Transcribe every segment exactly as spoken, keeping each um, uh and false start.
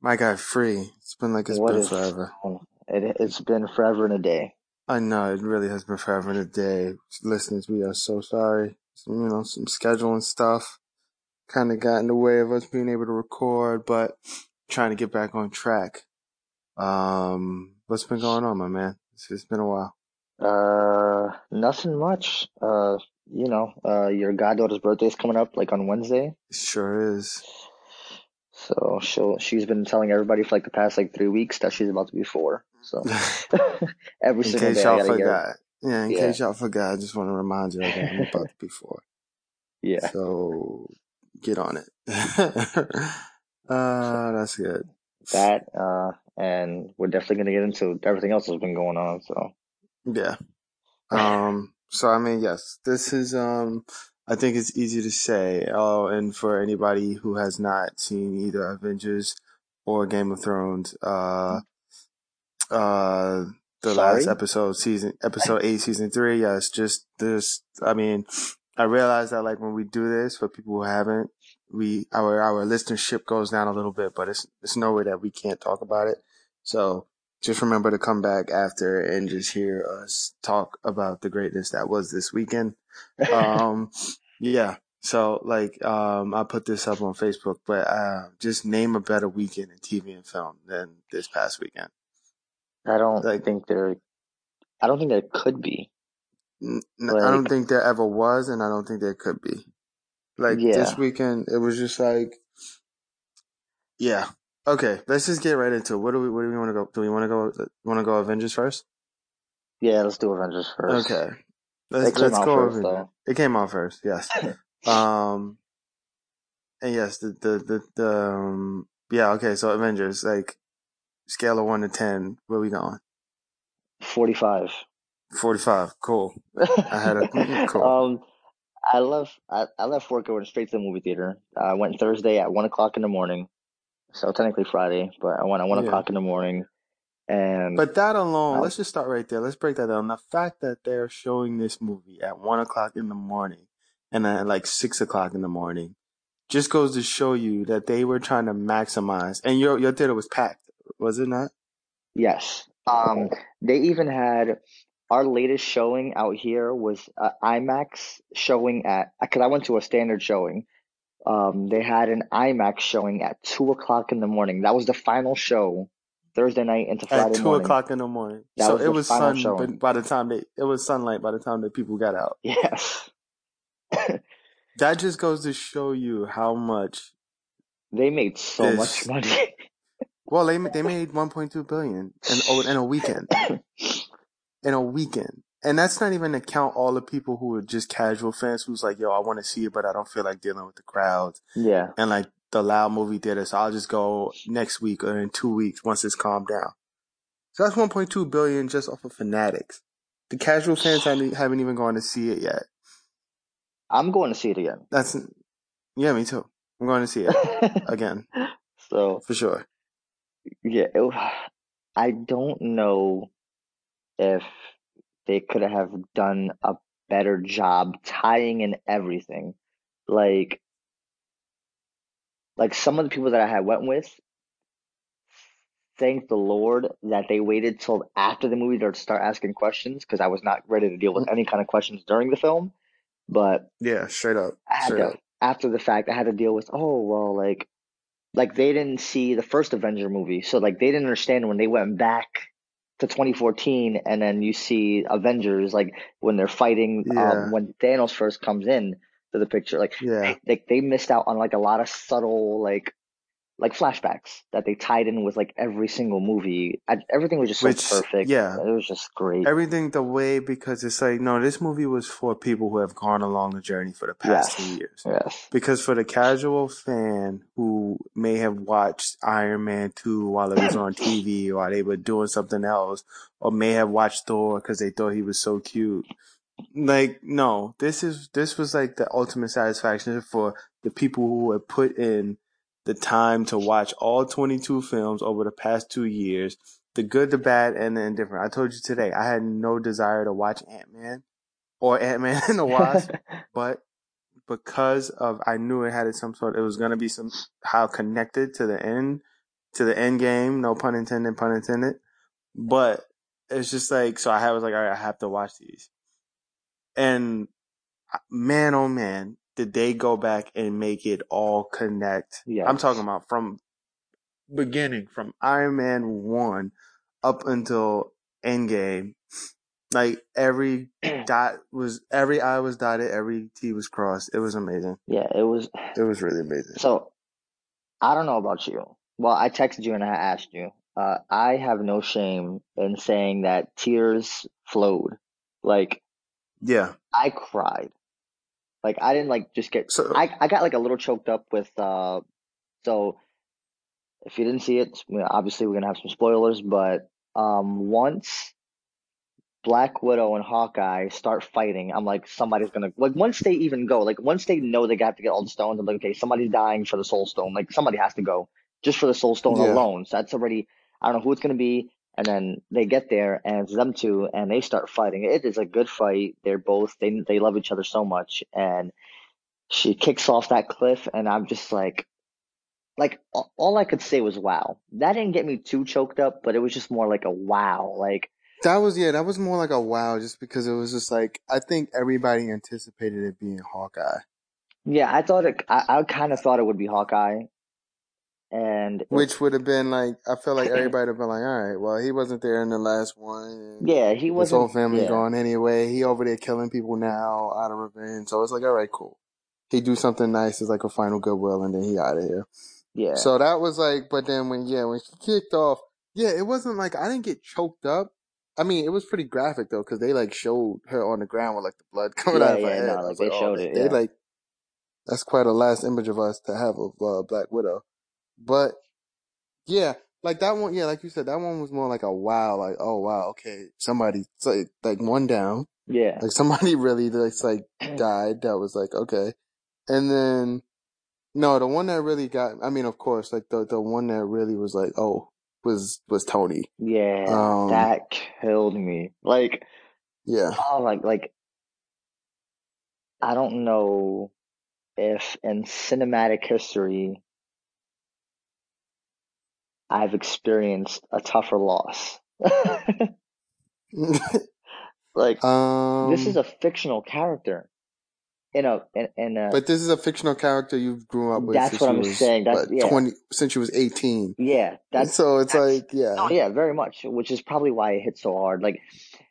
My guy, free. It's been like it's What been is forever. it? It's been forever and a day. I know it really has been forever and a day. Listeners, we are so sorry. Some, you know, some scheduling stuff kind of got in the way of us being able to record, but trying to get back on track. Um, what's been going on, my man? It's, it's been a while. Uh, nothing much. Uh, you know, uh, your goddaughter's birthday is coming up like on Wednesday. It sure is. So she'll she's been telling everybody for like the past like three weeks that she's about to be four. So every In single case day I y'all gotta hear, forgot. Yeah, in yeah, case y'all forgot, I just want to remind y'all that I'm about to be four. yeah, So get on it. uh, that's good. that. Uh, and we're definitely gonna get into everything else that's been going on. So Yeah. Um, so I mean, yes, this is, um, I think it's easy to say, oh, and for anybody who has not seen either Avengers or Game of Thrones, uh, uh, the last sorry. episode, season, episode eight, season three, yes, just this, I mean, I realize that like when we do this for people who haven't, we, our, our listenership goes down a little bit, but it's, it's nowhere that we can't talk about it. So, just remember to come back after and just hear us talk about the greatness that was this weekend. Um, yeah. So like, um, I put this up on Facebook, but, uh, just name a better weekend in T V and film than this past weekend. I don't Like, think there. I don't think there could be. n- I don't Like, think there ever was, and I don't think there could be. Like this yeah, weekend, it was just like, yeah. Okay, let's just get right into it. What do we, what do we want to go? Do we want to go, want to go Avengers first? yeah. Let's do Avengers first. Okay. Let's It came let's out go first, over it. though. It came out first, yes. Um, and yes, the the the, the um, yeah, okay. So Avengers, like scale of one to ten, where we going? Forty-five. Forty-five. Cool. I had a mm, cool. um, I left. I, I left work. I went straight to the movie theater. I went Thursday at one o'clock in the morning. So technically Friday, but I went at one Yeah. o'clock in the morning, and But that alone, I, let's just start right there. Let's break that down. The fact that they're showing this movie at one o'clock in the morning and at like six o'clock in the morning just goes to show you that they were trying to maximize. And your your theater was packed, was it not? yes. Um, they even had our latest showing out here was uh, IMAX showing at because I went to a standard showing. Um, they had an IMAX showing at two o'clock in the morning. That was the final show, Thursday night into At Friday two morning. o'clock in the morning. That So was it the was final sun, showing. but by the time they, it was sunlight by the time that people got out. Yes. That just goes to show you how much They made so much this. money. Well, they they made one point two billion in oh, in a weekend, in a weekend, and that's not even to count all the people who are just casual fans who's like, yo, I want to see it, but I don't feel like dealing with the crowds Yeah. and like the loud movie theater, so I'll just go next week or in two weeks once it's calmed down. So that's one point two billion just off of Fanatics. The casual fans haven't haven't even gone to see it yet. I'm going to see it again. That's yeah, me too. I'm going to see it again So, for sure. yeah, it, I don't know if they could have done a better job tying in everything. Like, like some of the people that I had went with, thank the Lord that they waited till after the movie to start asking questions because I was not ready to deal with any kind of questions during the film. But Yeah, straight up, I had straight to, up. after the fact, I had to deal with, oh, well, like, like they didn't see the first Avenger movie. So, like, they didn't understand when they went back to twenty fourteen and then you see Avengers, like, when they're fighting, um, Yeah, when Thanos first comes in to the picture, like, yeah. they, they, they missed out on, like, a lot of subtle, like, like flashbacks that they tied in with like every single movie. I, everything was just so Which perfect. yeah, It was just great. everything the way because it's like no, this movie was for people who have gone along the journey for the past two Yes, years. yes, Because for the casual fan who may have watched Iron Man two while it was on T V or while they were doing something else, or may have watched Thor because they thought he was so cute. Like, no, this is, this was like the ultimate satisfaction for the people who have put in the time to watch all twenty-two films over the past two years, the good, the bad, and the indifferent. I told you today, I had no desire to watch Ant-Man or Ant-Man and the Wasp, but because of, I knew it had some sort, it was going to be somehow connected to the end to the end game. No pun intended, pun intended. But it's just like, so I was like, all right, I have to watch these. And man, oh man, did they go back and make it all connect? Yes. I'm talking about from beginning, from Iron Man one up until Endgame. Like every dot was, every I was dotted, every T was crossed. It was amazing. Yeah, it was. It was really amazing. So I don't know about you. Well, I texted you and I asked you. Uh, I have no shame in saying that tears flowed. Like, yeah, I cried. Like, I didn't like just get. so I I got like a little choked up with. Uh, so if you didn't see it, you know, obviously we're gonna have some spoilers. But um, once Black Widow and Hawkeye start fighting, I'm like, somebody's gonna like once they even go, like once they know they got to get all the stones, I'm like, okay, somebody's dying for the Soul Stone. Like somebody has to go just for the Soul Stone yeah, alone. So that's already I don't know who it's gonna be. And then they get there and it's them two and they start fighting. It is a good fight. They're both they they love each other so much. And she kicks off that cliff and I'm just like like all I could say was wow. That didn't get me too choked up, but it was just more like a wow. Like that was yeah, that was more like a wow, just because it was just like I think everybody anticipated it being Hawkeye, yeah, I thought it. I, I kind of thought it would be Hawkeye, and it, which would have been like I feel like everybody would have been like, all right, well he wasn't there in the last one, and yeah, he his whole wasn't. family Yeah, gone anyway. He over there killing people now out of revenge, so it's like all right, cool. He do something nice as like a final goodwill, and then he out of here. yeah, So that was like, but then when yeah, when she kicked off, yeah, it wasn't like I didn't get choked up. I mean, it was pretty graphic though, because they like showed her on the ground with like the blood coming out yeah, of her yeah. head. No, I like was they like, oh showed man, it. they Yeah, like that's quite a last image of us to have of uh, Black Widow. But yeah, like that one, yeah, like you said, that one was more like a wow, like oh wow, okay, somebody like like one down, yeah, like somebody really just like died. That was like okay, and then no, the one that really got, I mean, of course, like the the one that really was like oh was was Tony. yeah. Um, That killed me. Like, yeah. oh, like, like I don't know if in cinematic history I've experienced a tougher loss. Like, this is um, a fictional character in a in, in a. but this is a fictional character you grew up with That's since what you I'm was saying. That's what yeah. twenty, since you was eighteen. Yeah, that's So it's that's like yeah. oh yeah, very much, which is probably why it hit so hard. Like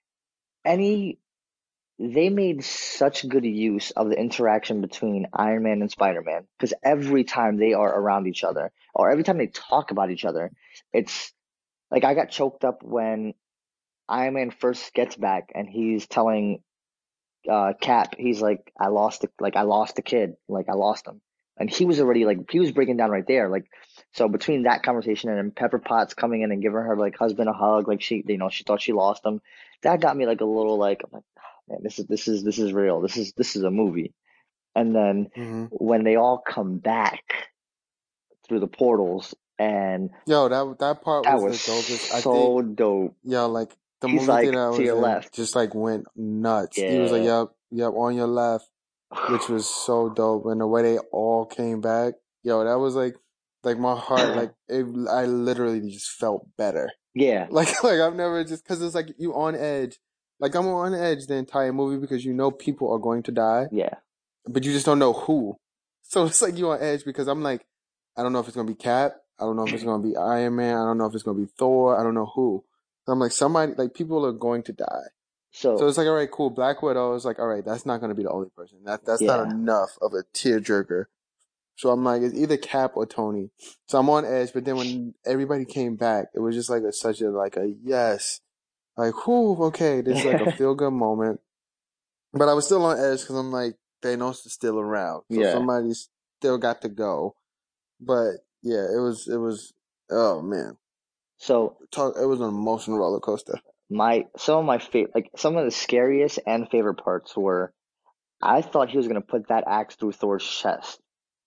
any they made such good use of the interaction between Iron Man and Spider-Man because every time they are around each other or every time they talk about each other, it's like I got choked up when Iron Man first gets back and he's telling uh Cap, he's like, I lost the like I lost the kid, like I lost him. And he was already like he was breaking down right there. Like so between that conversation and then Pepper Potts coming in and giving her like husband a hug, like she you know, she thought she lost him. That got me like a little like I'm like, oh, man, this is this is this is real. This is this is a movie. And then Mm-hmm. when they all come back through the portals and Yo, that that part that was was the dopest. I think so dope. yo, like the He's movie theater like I to was your in left. just like went nuts. He was like, Yeah. yep, yep, on your left, which was so dope. And the way they all came back, yo, that was like, like my heart, like it, I literally just felt better. Yeah. Like, like I've never just cause it's like you on edge. Like I'm on edge the entire movie because you know people are going to die, Yeah. but you just don't know who. So it's like you on edge because I'm like, I don't know if it's going to be Cap. I don't know if it's going to be Iron Man. I don't know if it's going to be Thor. I don't know who. So I'm like, somebody, like people are going to die. So So it's like, all right, cool. Black Widow is like, all right, that's not going to be the only person. That That's not yeah. enough of a tearjerker. So I'm like, it's either Cap or Tony. So I'm on edge. But then when everybody came back, it was just like a, such a, like a yes. Like, whoo, okay, this is like a feel good moment. But I was still on edge because I'm like, Thanos is still around. So Yeah. somebody's still got to go. But yeah, it was, it was, oh man. So Talk, it was an emotional roller coaster. my some of my favorite like some of the scariest and favorite parts were I thought he was gonna put that axe through Thor's chest.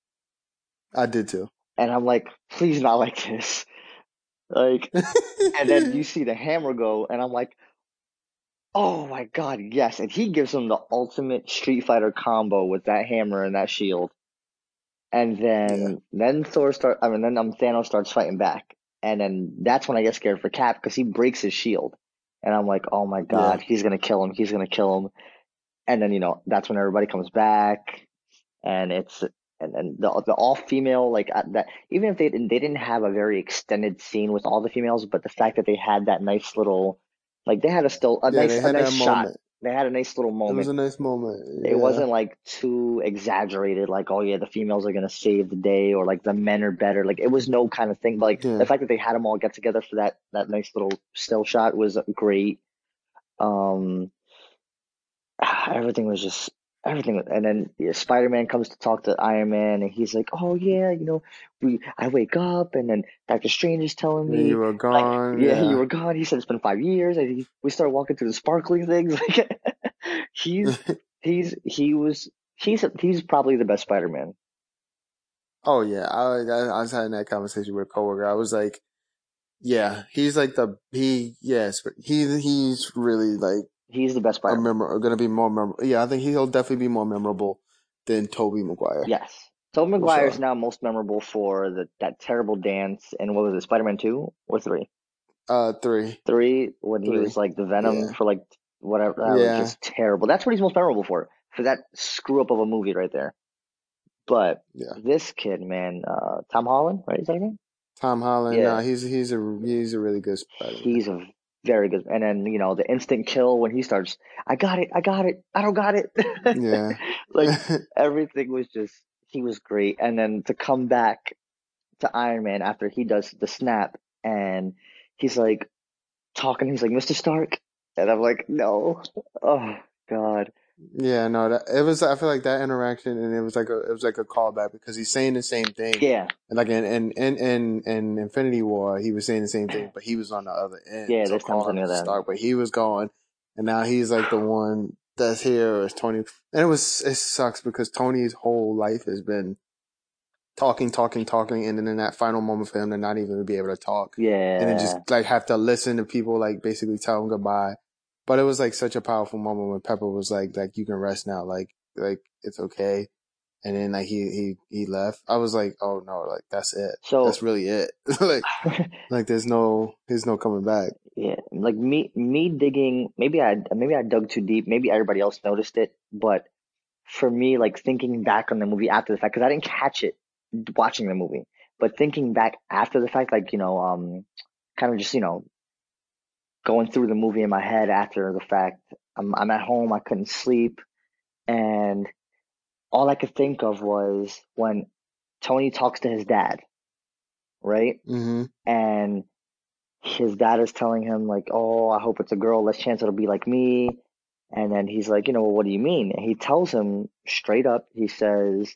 I did too. And I'm like, please not like this. Like and then you see the hammer go and I'm like, oh my god, yes. And he gives him the ultimate Street Fighter combo with that hammer and that shield. And Yeah. then then Thor start I mean then um, Thanos starts fighting back. And then that's when I get scared for Cap because he breaks his shield. And I'm like, oh my Yeah. God, he's gonna kill him. He's gonna kill him. And then, you know, that's when everybody comes back and it's and then the the all female like uh, that even if they didn't they didn't have a very extended scene with all the females, but the fact that they had that nice little like they had a still a Yeah, nice they a had nice that shot. moment. They had a nice little It was moment. a nice moment. It Yeah. wasn't like too exaggerated, like, oh yeah, the females are gonna save the day or like the men are better. Like it was no kind of thing. But like the Yeah. fact that they had them all get together for that that nice little still shot was great. Um, everything was just everything. And then yeah, Spider-Man comes to talk to Iron Man, and he's like, "Oh yeah, you know, we I wake up, and then Doctor Strange is telling Yeah, you me were like, gone. yeah, you Yeah. were gone." He said it's been five years, and he, we started walking through the sparkling things. Like he's he's he was he's he's probably the best Spider-Man. Oh yeah. I, I I was having that conversation with a coworker. I was like, yeah, he's like the he yes, but he he's really like He's the best a Spider-Man. member going to be more memorable. Yeah, I think he'll definitely be more memorable than Tobey Maguire Yes. Tobey for Maguire is sure. now most memorable for the that terrible dance in what was it, Spider-Man two or three? Uh, three, Three when he was three. like the Venom Yeah, for like whatever. That was yeah, just terrible. That's what he's most memorable for. For that screw up of a movie right there. But yeah. this kid, man, uh, Tom Holland, right? Is that his name? Tom Holland. Yeah, No, he's he's a he's a really good Spider-Man. he's a very good. And then you know the instant kill when he starts, I got it, I got it, I don't got it. Yeah. Like everything was just he was great. And then to come back to Iron Man after he does the snap and he's like talking, he's like, mister Stark. And I'm like, no. Oh God. Yeah, no, that it was. I feel like that interaction, and it was like a it was like a callback because he's saying the same thing, Yeah. and like in in in in, in Infinity War, he was saying the same thing, but he was on the other end, Yeah, so this time calling something him like that. Stark, but he was gone, and now he's like the one that's here is Tony, and it was it sucks because Tony's whole life has been talking, talking, talking, and then in that final moment for him to not even be able to talk, and then Yeah. just like have to listen to people like basically tell him goodbye. But it was like such a powerful moment when Pepper was like, like you can rest now, like like it's okay. And then like he he he left. I was like, oh no, like that's it. That's So really it. like like there's no there's no coming back. yeah, like me me digging maybe I maybe I dug too deep. Maybe everybody else noticed it, but for me, like thinking back on the movie after the fact, because I didn't catch it watching the movie, but thinking back after the fact, like, you know, um, kind of just, you know, going through the movie in my head after the fact. I'm, I'm at home, I couldn't sleep, and all I could think of was when Tony talks to his dad, right? Mm-hmm. And his dad is telling him, like, oh, I hope it's a girl, less chance it'll be like me. And then he's like, you know, well, what do you mean? And he tells him straight up, he says,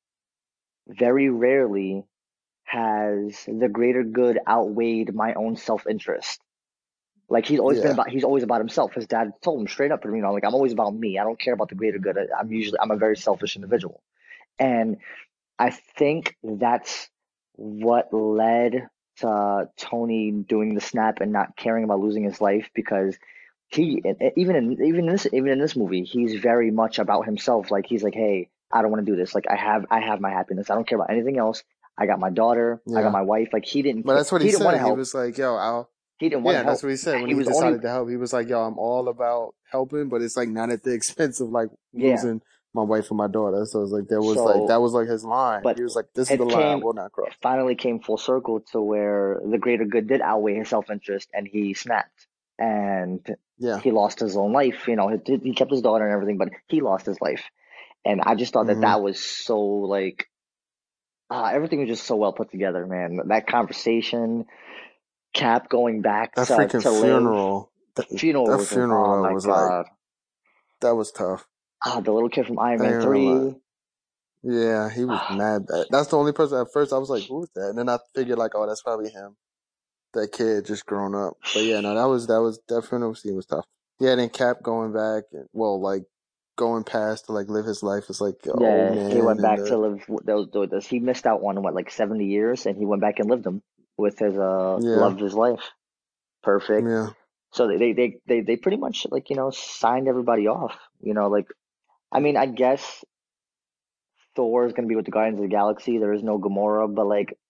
very rarely has the greater good outweighed my own self-interest. Like he's always been Yeah. about, he's always about himself. His dad told him straight up, you know, like I'm always about me. I don't care about the greater good. I, I'm usually, I'm a very selfish individual. And I think that's what led to Tony doing the snap and not caring about losing his life because he, even in, even in this, even in this movie, he's very much about himself. Like he's like, hey, I don't want to do this. Like I have, I have my happiness. I don't care about anything else. I got my daughter. I got Yeah. my wife. Like he didn't, But ca- that's what he he didn't want to said. He help. was like, yo, I'll He didn't want to yeah, that's help. what he said when He he was only, decided to help. He was like, yo, I'm all about helping, but it's like not at the expense of like yeah. losing my wife and my daughter. So it's like there was like So, that was like his line. but He was like, this is the it line I came, will not cross. finally came full circle to where the greater good did outweigh his self-interest and he snapped and Yeah. he lost his own life. You know, he, he kept his daughter and everything, but he lost his life. And I just thought that Mm-hmm. that was so like, uh, everything was just so well put together, man. That conversation, Cap going back That to, freaking to live, funeral. the That, funeral that was, oh funeral my was like God. that was tough. Ah, the little kid from Iron I Man ain't gonna lie. three. Yeah, he was Ah, mad. That that's the only person. At first, I was like, "Who's that?" And then I figured, like, "Oh, that's probably him." That kid just grown up. But yeah, no, that was that was that funeral scene was tough. Yeah, then Cap going back and well, like going past to like live his life as like an old yeah, he man went and back to the live those those. He missed out on what like seventy years, and he went back and lived them with his uh yeah, loved his life. Perfect. yeah. So they they they they, they pretty much like you know signed everybody off. You know, like I mean, I guess Thor is gonna be with the Guardians of the Galaxy. There is no Gamora, but like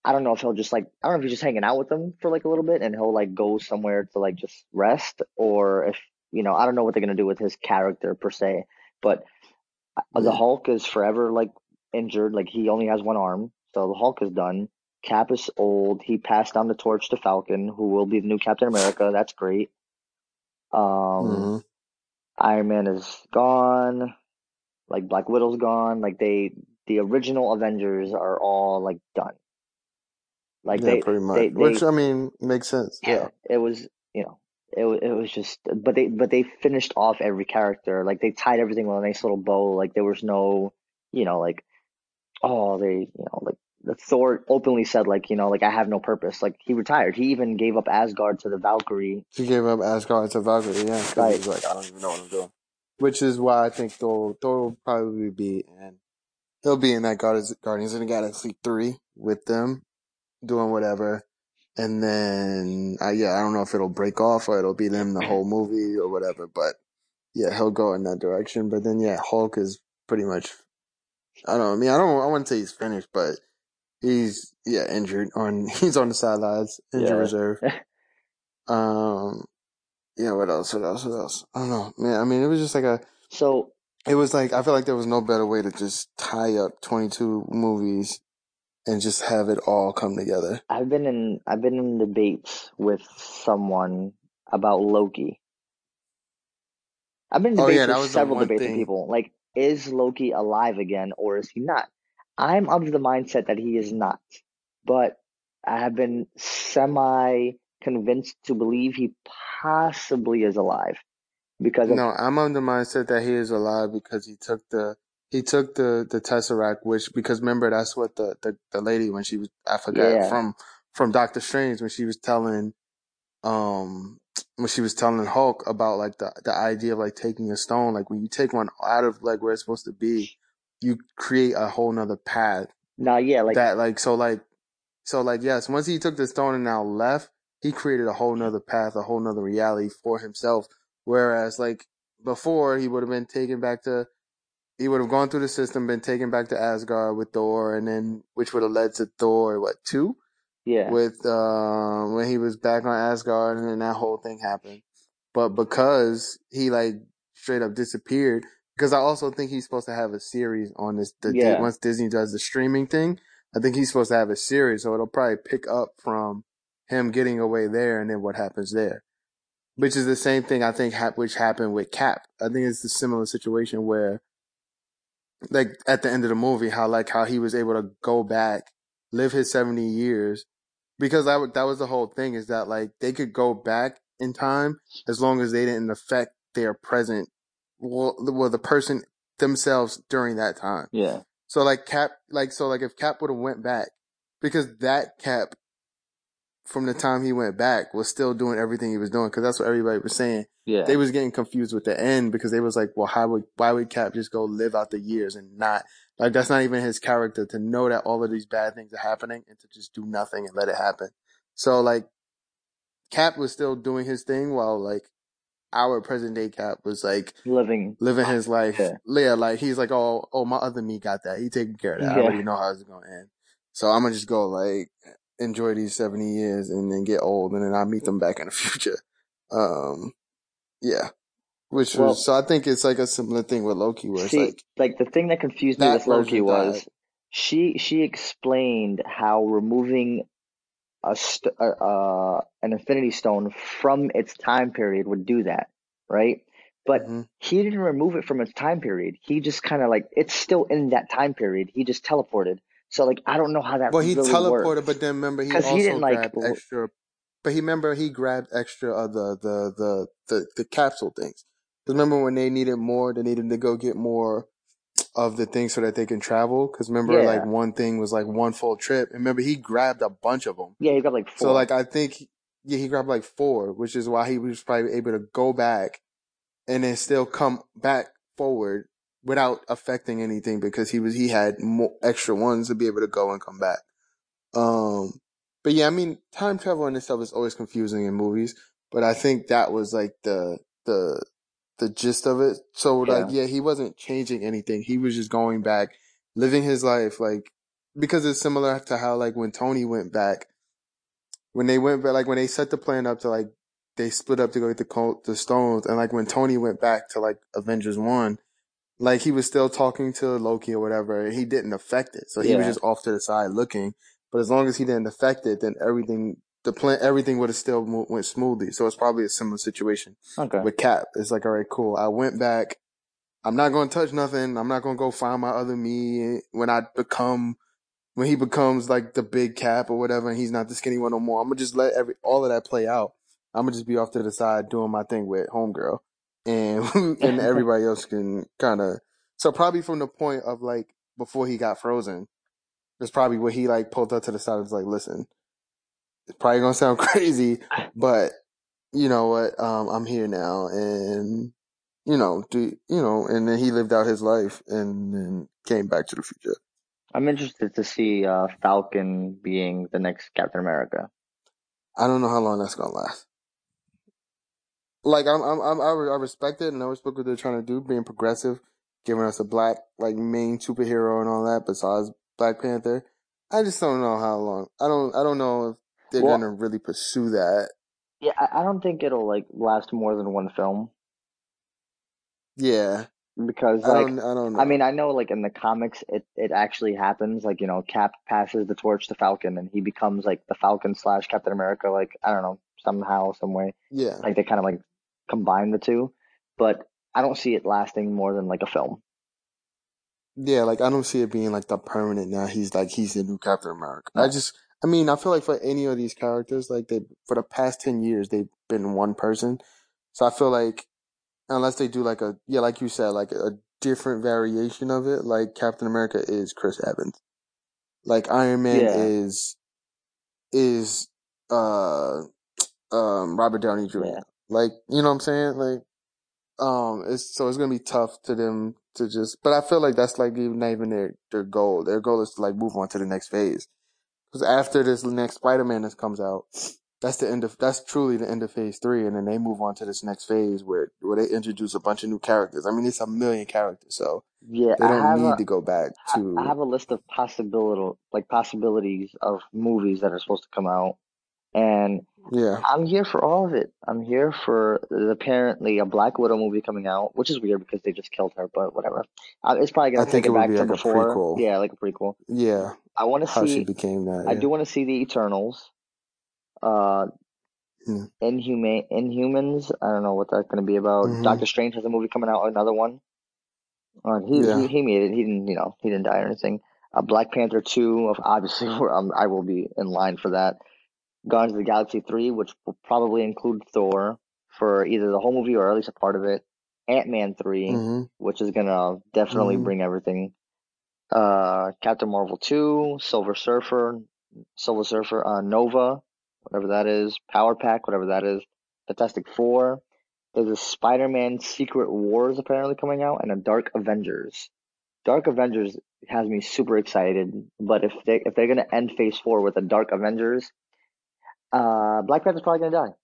I don't know if he'll just like I don't know if he's just hanging out with them for like a little bit and he'll like go somewhere to like just rest, or if you know I don't know what they're gonna do with his character per se. But uh, the Yeah, Hulk is forever like injured. Like he only has one arm, so the Hulk is done. Cap is old. He passed down the torch to Falcon, who will be the new Captain America. That's great. Um, hmm Iron Man is gone. Like Black Widow's gone. Like they, the original Avengers are all like done. Like yeah, they, pretty much. they, Which they, I mean makes sense. yeah. Yeah, It was, you know, it wa- it was just, but they, but they finished off every character. Like they tied everything with a nice little bow. Like there was no, you know, like oh, they, you know, like the Thor openly said, like, you know, like I have no purpose. Like he retired. He even gave up Asgard to the Valkyrie. he gave up Asgard to Valkyrie. Yeah, because Like, he's like, I don't even know what I'm doing. Which is why I think Thor Thor will probably be in. He'll be in that Guardians Guardians of the Galaxy three with them doing whatever. And then, uh, yeah, I don't know if it'll break off or it'll be them the whole movie or whatever, but yeah, he'll go in that direction. But then, yeah, Hulk is pretty much, I don't know, I mean, I don't, I wouldn't say he's finished, but he's, yeah, injured on, he's on the sidelines, injured yeah. reserve. Um, yeah, what else, what else, what else? I don't know, man. I mean, it was just like a, So it was like, I feel like there was no better way to just tie up twenty-two movies and just have it all come together. I've been in, I've been in debates with someone about Loki. I've been in Oh yeah, debates that with was the several one debates with thing. people. Like, is Loki alive again or is he not? I'm of the mindset that he is not, but I have been semi convinced to believe he possibly is alive because of No, I'm on the mindset that he is alive because he took the he took the the tesseract, which because remember that's what the the, the lady when she was I forgot yeah, from from Doctor Strange when she was telling um when she was telling Hulk about like the the idea of like taking a stone, like when you take one out of like where it's supposed to be, you create a whole nother path nah, yeah, like that like so like so like yes, once he took the stone and now left, he created a whole nother path, a whole nother reality for himself. Whereas like before, he would have been taken back to he would have gone through the system, been taken back to Asgard with Thor, and then which would have led to Thor what two yeah, with uh, when he was back on Asgard, and then that whole thing happened. But because he like straight up disappeared, because I also think he's supposed to have a series on this. The yeah, once Disney does the streaming thing, I think he's supposed to have a series, so it'll probably pick up from him getting away there, and then what happens there. Which is the same thing I think ha- which happened with Cap. I think it's a similar situation where, like at the end of the movie, how like how he was able to go back, live his seventy years, because that w- that was the whole thing is that like they could go back in time as long as they didn't affect their present, well, well the person themselves during that time. yeah, So like Cap, like so like if Cap would have went back, because that Cap from the time he went back was still doing everything he was doing because that's what everybody was saying. They yeah. was getting confused with the end because they was like, well, how would why would Cap just go live out the years and not like that's not even his character to know that all of these bad things are happening and to just do nothing and let it happen. So like Cap was still doing his thing while like our present day Cap was like Living living life. his life. Yeah, Yeah, like he's like, oh, oh, my other me got that. He taking care of that. I yeah. already know how it's gonna end. So I'm gonna just go like enjoy these seventy years and then get old and then I'll meet them back in the future. Um, yeah, which was Well, so I think it's like a similar thing with Loki where it's see, like like the thing that confused me that with Loki version died. was she she explained how removing a st- uh, uh, an Infinity Stone from its time period would do that, right? But hmm he didn't remove it from its time period. He just kind of like it's still in that time period. He just teleported. So like I don't know how that Well, he really teleported, works but then remember he because he also didn't like grabbed extra. But he remember he grabbed extra of the the the the, the capsule things. 'Cause remember when they needed more, they needed to go get more of the things so that they can travel. Because remember, like yeah, one thing was like one full trip. And remember, he grabbed a bunch of them. yeah, he got like So four. like I think yeah, he grabbed like four, which is why he was probably able to go back and then still come back forward without affecting anything because he was he had more extra ones to be able to go and come back. Um, but yeah, I mean, time travel in itself is always confusing in movies, but I think that was like the the the gist of it. So like, Yeah, yeah, he wasn't changing anything. He was just going back, living his life like because it's similar to how like when Tony went back, when they went back, like when they set the plan up to like they split up to go get the Col- the stones, and like when Tony went back to like Avengers one, like he was still talking to Loki or whatever, and he didn't affect it, so he was Yeah. just off to the side looking. But as long as he didn't affect it, then everything the plan everything would have still mo- went smoothly. So it's probably a similar situation Okay. with Cap. It's like, all right, cool. I went back. I'm not going to touch nothing. I'm not going to go find my other me when I become when he becomes like the big Cap or whatever, and he's not the skinny one no more. I'm gonna just let every all of that play out. I'm gonna just be off to the side doing my thing with Homegirl, and and everybody else can kind of. So probably from the point of like before he got frozen, that's probably where he like pulled up to the side and was like, "Listen, it's probably gonna sound crazy, but you know what? Um, I'm here now, and you know, do you know?" And then he lived out his life, and then came back to the future. I'm interested to see uh, Falcon being the next Captain America. I don't know how long that's gonna last. Like I'm, I'm, I'm, I respect it, and I respect what they're trying to do, being progressive, giving us a black like main superhero and all that. Besides Black Panther, I just don't know how long. I don't, I don't know if they're Well, gonna really pursue that. yeah, I, I don't think it'll like last more than one film Yeah, because I like don't, I don't I mean know. I know like in the comics it it actually happens like you know Cap passes the torch to Falcon and he becomes like the Falcon slash Captain America like I don't know somehow some way Yeah, like they kind of like combine the two, but I don't see it lasting more than like a film. yeah, like I don't see it being like the permanent. Now he's like he's the new Captain America. I No. just, I mean, I feel like for any of these characters, like they for the past ten years they've been one person. So I feel like unless they do like a yeah, like you said, like a different variation of it. Like Captain America is Chris Evans. Like Iron Man Yeah. is is uh um Robert Downey Yeah. Junior Like you know what I'm saying? Like um it's so it's gonna be tough to them to just but I feel like that's like even not even their their goal. Their goal is to like move on to the next phase. Because after this next Spider Man that comes out, that's the end of that's truly the end of phase three, and then they move on to this next phase where where they introduce a bunch of new characters. I mean, it's a million characters, so Yeah, they I don't have need a to go back I to have a list of possibility like possibilities of movies that are supposed to come out and yeah. I'm here for all of it. I'm here for there's apparently a Black Widow movie coming out, which is weird because they just killed her, but whatever. Uh, it's probably I gonna take think it it would back be to like a before. prequel. Yeah, like a prequel. Yeah, I want to how she see. became I that. do want to see the Eternals. Uh, Yeah, Inhumane Inhumans. I don't know what that's gonna be about. mm-hmm. Doctor Strange has a movie coming out, another one. Uh, he he Yeah, he made it. He didn't, you know, he didn't die or anything. Uh, Black Panther two. Of obviously, um, I will be in line for that. Guardians of the Galaxy three, which will probably include Thor for either the whole movie or at least a part of it. Ant-Man three, mm-hmm. which is gonna definitely Mm-hmm. bring everything. Uh, Captain Marvel two, Silver Surfer, Silver Surfer, uh, Nova, whatever that is, Power Pack, whatever that is, Fantastic Four. There's a Spider-Man Secret Wars apparently coming out, and a Dark Avengers. Dark Avengers has me super excited, but if they if they're gonna end Phase Four with a Dark Avengers, uh, Black Panther's probably gonna die,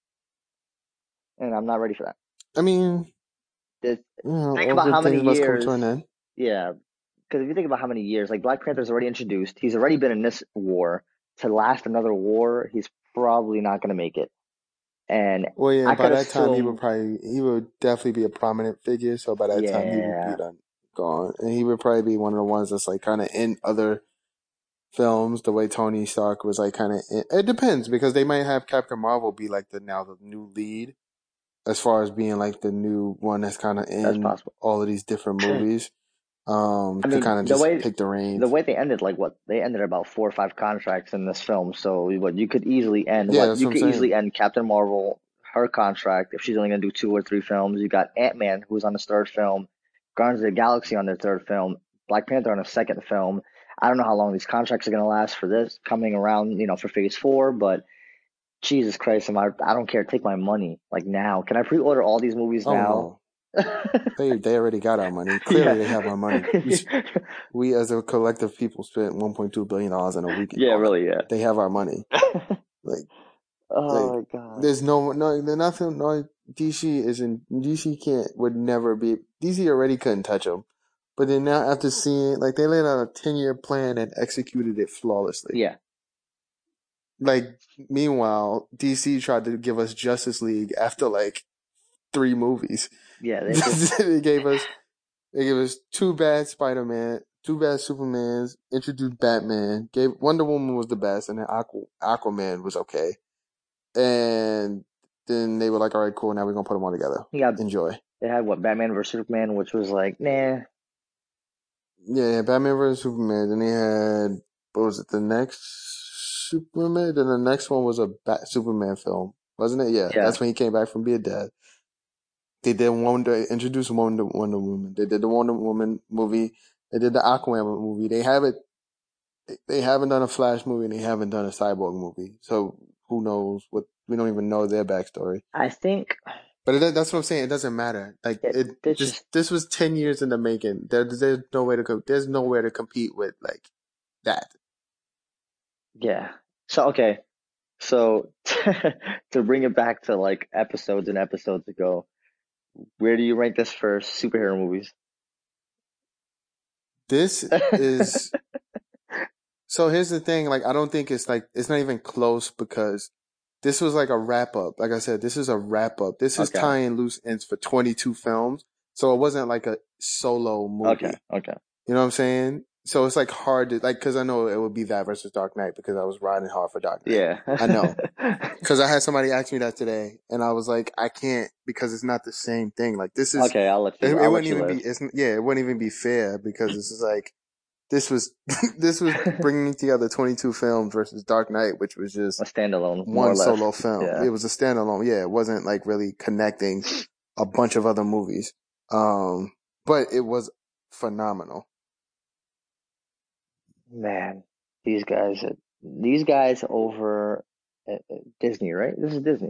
and I'm not ready for that. I mean, Just you know, think all about how good many things must come to years, an end. yeah. Because if you think about how many years, like Black Panther's already introduced, he's already been in this war. To last another war, he's probably not gonna make it. And Well, yeah, I by could that time he would assume, probably he would definitely be a prominent figure. So by that time he would be yeah, done gone, and he would probably be one of the ones that's like kind of in other films. The way Tony Stark was like kind of. It depends because they might have Captain Marvel be like the now the new lead as far as being like the new one that's kind of that's in possible. all of these different movies. Um, I to mean, kind of the just way take the the reins. way they ended, like what they ended about four or five contracts in this film. So what you could easily end Yeah, what that's you what I'm could easily saying. end Captain Marvel her contract if she's only gonna do two or three films. You got Ant Man who's on his third film, Guardians of the Galaxy on their third film, Black Panther on a second film. I don't know how long these contracts are gonna last for this coming around, you know, for Phase Four, but Jesus Christ, am I? I don't care. Take my money like now. Can I pre-order all these movies Oh now? no, they they already got our money. Clearly, Yeah. they have our money. We we as a collective people spent one point two billion dollars in a weekend Yeah, on it. really, yeah. They have our money. Like Oh like my God. there's no no there's nothing no D C isn't D C can't would never be D C already couldn't touch them But then now after seeing, like, they laid out a ten year plan and executed it flawlessly. Yeah. Like, meanwhile, D C tried to give us Justice League after like three movies. Yeah, they just they gave us, they gave us two bad Spider Man, two bad Supermans, introduced Batman, gave Wonder Woman was the best, and then Aqu- Aquaman was okay. And then they were like, all right, cool, now we're gonna put them all together. yeah. Enjoy. They had what, Batman versus Superman, which was like, nah. Yeah, yeah, Batman versus Superman. Then they had, what was it, the next Superman? Then the next one was a Bat- Superman film, wasn't it? Yeah, Yeah. that's when he came back from being dead. They did Wonder, introduced Wonder, Wonder Woman. They did the Wonder Woman movie. They did the Aquaman movie. They haven't, they haven't done a Flash movie and they haven't done a Cyborg movie. So who knows what, we don't even know their backstory. I think. But it, that's what I'm saying. It doesn't matter. Like It, it, it's this, just, this was ten years in the making. There, there's no way to co- there's nowhere to compete with like that. yeah. So, okay. So, to bring it back to like episodes and episodes ago, where do you rank this for superhero movies? This is, so here's the thing. Like, I don't think it's like, it's not even close because this was like a wrap up. Like I said, this is a wrap up. This is Okay. tying loose ends for twenty-two films. So it wasn't like a solo movie. Okay. Okay. You know what I'm saying? So it's like hard to, like, cause I know it would be that versus Dark Knight because I was riding hard for Dark Knight. Yeah. I know. Cause I had somebody ask me that today and I was like, I can't because it's not the same thing. Like this is, Okay, I'll let you. it, I'll it let wouldn't you even live. be, it's, yeah, it wouldn't even be fair because this is like, this was, this was bringing together twenty-two films versus Dark Knight, which was just A standalone, more or one less. solo film. Yeah. It was a standalone. Yeah. It wasn't like really connecting a bunch of other movies. Um, but it was phenomenal. Man, these guys, these guys over at, at Disney, right? This is Disney.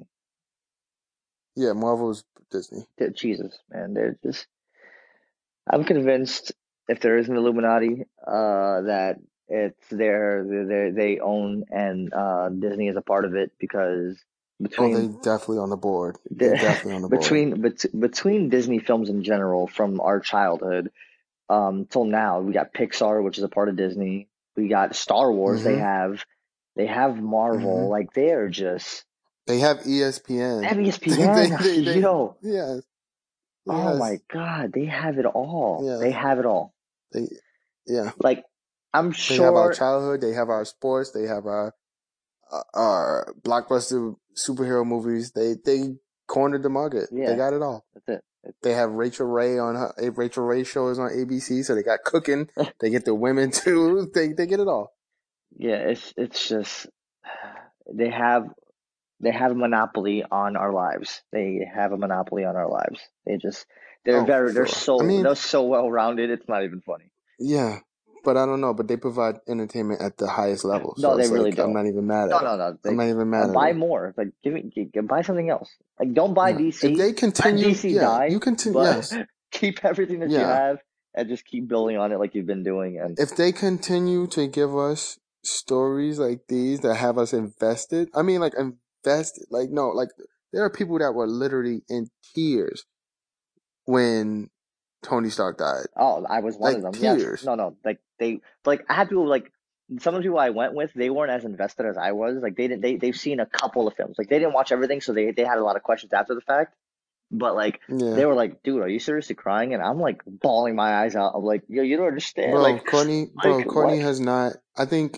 Yeah, Marvel's Disney. They're- Jesus, man, they're just. I'm convinced if there is an Illuminati, uh, that it's their, they they own and uh Disney is a part of it because Oh, they between definitely on the board. They're the, definitely on the board. between bet, between Disney films in general from our childhood um till now, we got Pixar, which is a part of Disney. We got Star Wars. They Mm-hmm. have they have Marvel. Mm-hmm. Like they are just They have E S P N. they have E S P N. they, they, they, Yo, yes. oh Yes. my God, they have it all. Yes. They have it all. They, yeah. Like I'm They sure. have our childhood. They have our sports. They have our uh, our blockbuster superhero movies. They they cornered the market. Yeah. They got it all. That's it. That's They have Rachel Ray on her. Rachel Ray show is on A B C, so they got cooking. They get the women too. They they get it all. Yeah, it's it's just they have they have a monopoly on our lives. They have a monopoly on our lives. They just they're Oh, very for they're sure. so I mean, they're so well rounded. It's not even funny. yeah, but I don't know. But they provide entertainment at the highest level. So No, they it's really like, don't. I'm not even mad No, at no, them. no. They, I'm not even mad uh, at buy them. more. Like give me g- g- buy something else. Like don't buy Yeah. D C. If they continue, Let D C yeah, die. you continue. But Yes, keep everything that you yeah. have and just keep building on it like you've been doing. And If they continue to give us stories like these that have us invested, I mean, like invested. Like no, like there are people that were literally in tears when Tony Stark died. oh, I was one Like of them. Yes. tears. No, no. Like they like I had people like some of the people I went with, they weren't as invested as I was. Like they didn't they they've seen a couple of films. Like they didn't watch everything, so they they had a lot of questions after the fact. But like Yeah. they were like, dude, are you seriously crying? And I'm like bawling my eyes out. I'm like, yo, you don't understand. Bro, Like, Courtney, bro, like Courtney what? has not. I think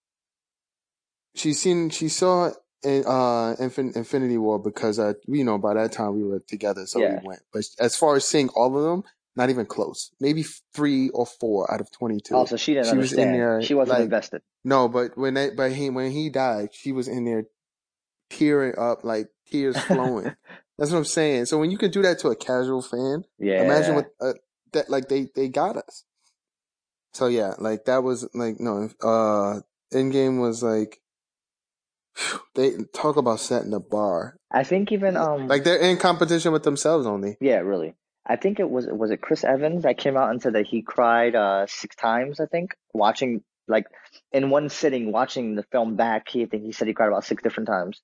she's seen. She saw in, uh Infin- Infinity War because uh you know by that time we were together, so Yeah. we went. But as far as seeing all of them, not even close. Maybe three or four out of twenty-two. Oh, so she didn't She was in understand. there She wasn't like invested. no, but when they, but he when he died, she was in there tearing up, like tears flowing. That's what I'm saying. So when you can do that to a casual fan, Yeah. imagine what uh, that like they they got us. So yeah, like that was like no. Uh, Endgame was like phew, they talk about setting a bar. I think even um Like they're in competition with themselves only. yeah, really. I think it was was it Chris Evans that came out and said that he cried uh six times, I think, watching like in one sitting watching the film back. He I think he said he cried about six different times.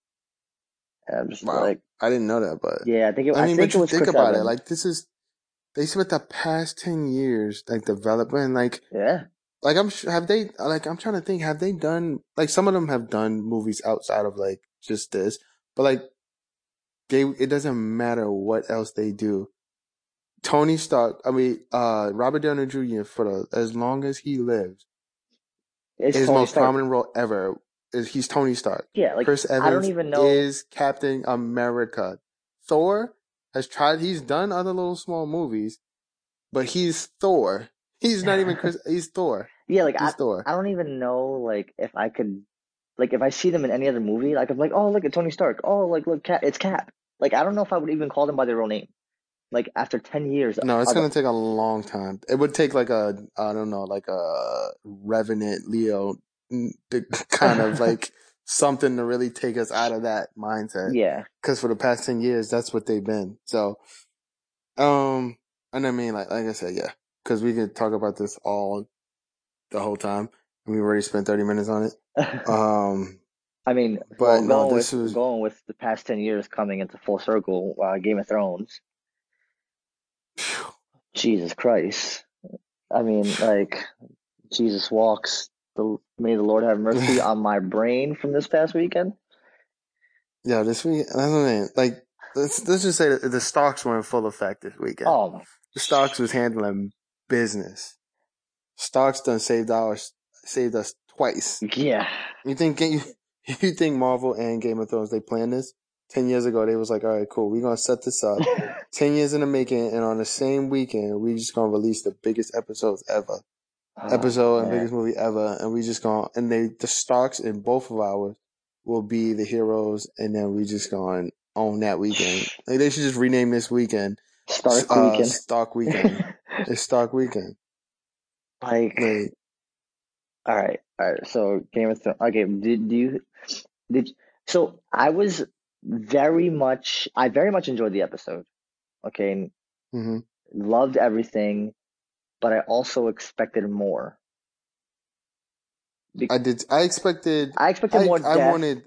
And I'm just Wow, like, I didn't know that, but yeah, I think it, I I mean, think but it you was think Chris about it, Evans. like this is they spent the past ten years like developing like Yeah. like I'm sure have they like I'm trying to think have they done like some of them have done movies outside of like just this, but like they it doesn't matter what else they do. Tony Stark, I mean, uh, Robert Downey Junior for the as long as he lives, It's his Tony most Stark. prominent role ever is he's Tony Stark. Yeah, like Chris I don't Evans even know. is Captain America. Thor has tried. He's done other little small movies, but he's Thor. He's not even Chris. He's Thor. Yeah, like I He's Thor. I don't even know like if I could like if I see them in any other movie, like I'm like, oh look at Tony Stark. Oh like look Cap it's Cap. Like I don't know if I would even call them by their real name. Like after ten years No, it's of gonna take a long time. It would take like a I don't know, like a Revenant Leo mm, the kind of like something to really take us out of that mindset. yeah. Because for the past ten years, that's what they've been. So, um, and I mean, like like I said, yeah, because we could talk about this all the whole time, and we already spent thirty minutes on it. Um, I mean, but well, no, going this with was going with the past ten years coming into full circle, uh, Game of Thrones. Jesus Christ. I mean, like Jesus walks. The, may the Lord have mercy on my brain from this past weekend. yeah, this week. That's what I mean. Like, let's let's just say that the stocks were in full effect this weekend. Oh my! The stocks was handling business. Stocks done saved ours, saved us twice. Yeah. You think you you think Marvel and Game of Thrones they planned this? Ten years ago, they was like, all right, cool, we're gonna set this up. Ten years in the making, and on the same weekend, we just gonna release the biggest episodes ever, Oh, episode and man. biggest movie ever, and we just gonna and they the stocks in both of ours will be the heroes, and then we just gonna own that weekend. Like they should just rename this weekend, Stark uh, weekend. Stock Weekend. It's Stock Weekend. Like, Like, all right, all right. So Game of Thrones. Okay, did do you did so? I was very much. I very much enjoyed the episode. Okay, mm-hmm. loved everything, but I also expected more. Be- I did. I expected. I expected I more I death. wanted.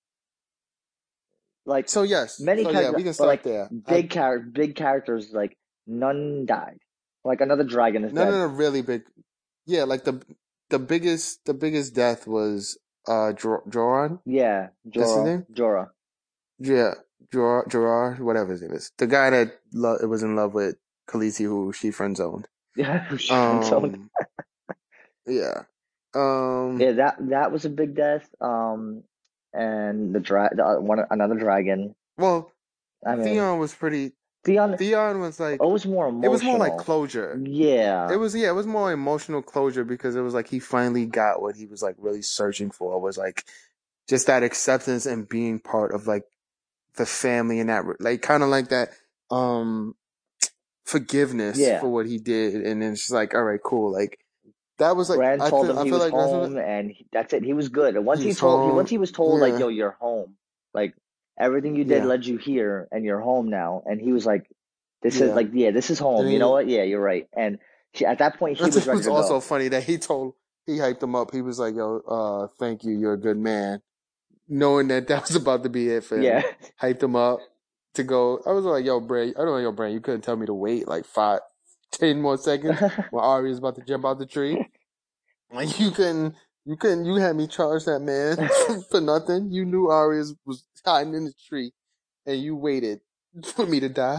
Like So yes. many So yeah, characters, we can but start like there. I, big char- big characters, like none died. Like another dragon is none of dead. the really big. Yeah, like the the biggest the biggest death was uh Jor- Joran. Yeah, That's his Jorah. name. Jorah. Yeah, Jor Gerard, whatever his name is. The guy that lo- was in love with Khaleesi, who she friend zoned. Yeah, friend zoned. Um. Yeah. Um. Yeah, that that was a big death. Um, and the dra the, uh, one another dragon. Well, I mean, Theon was pretty. Theon. It Theon was like. was more It was more like emotional. closure. It Yeah, was yeah, it was more emotional closure because it was like he finally got what he was like really searching for was like just that acceptance and being part of like the family and that like kind of like that um forgiveness yeah. for what he did and then it's like all right cool like that was like Bran I told feel him I he feel was like that's what home, and he, that's it. He was good. And once he he was told he once home he was told like, yeah "Yo, you're home." Like everything you did yeah led you here, and you're home now. And he was like, "This is yeah like, yeah, this is and home." You know he what? Yeah, you're right. And he, at that point, he it was ready was to also go. funny that he told he hyped him up he was like yo uh thank you you're a good man knowing that that was about to be it for him. Yeah. Hyped him up to go. I was like, yo, Bray, I don't know, yo, Bray, you couldn't tell me to wait like five, ten more seconds while Arya's about to jump out the tree. Like, you couldn't, you couldn't, you had me charge that man for nothing. You knew Arya was hiding in the tree and you waited for me to die.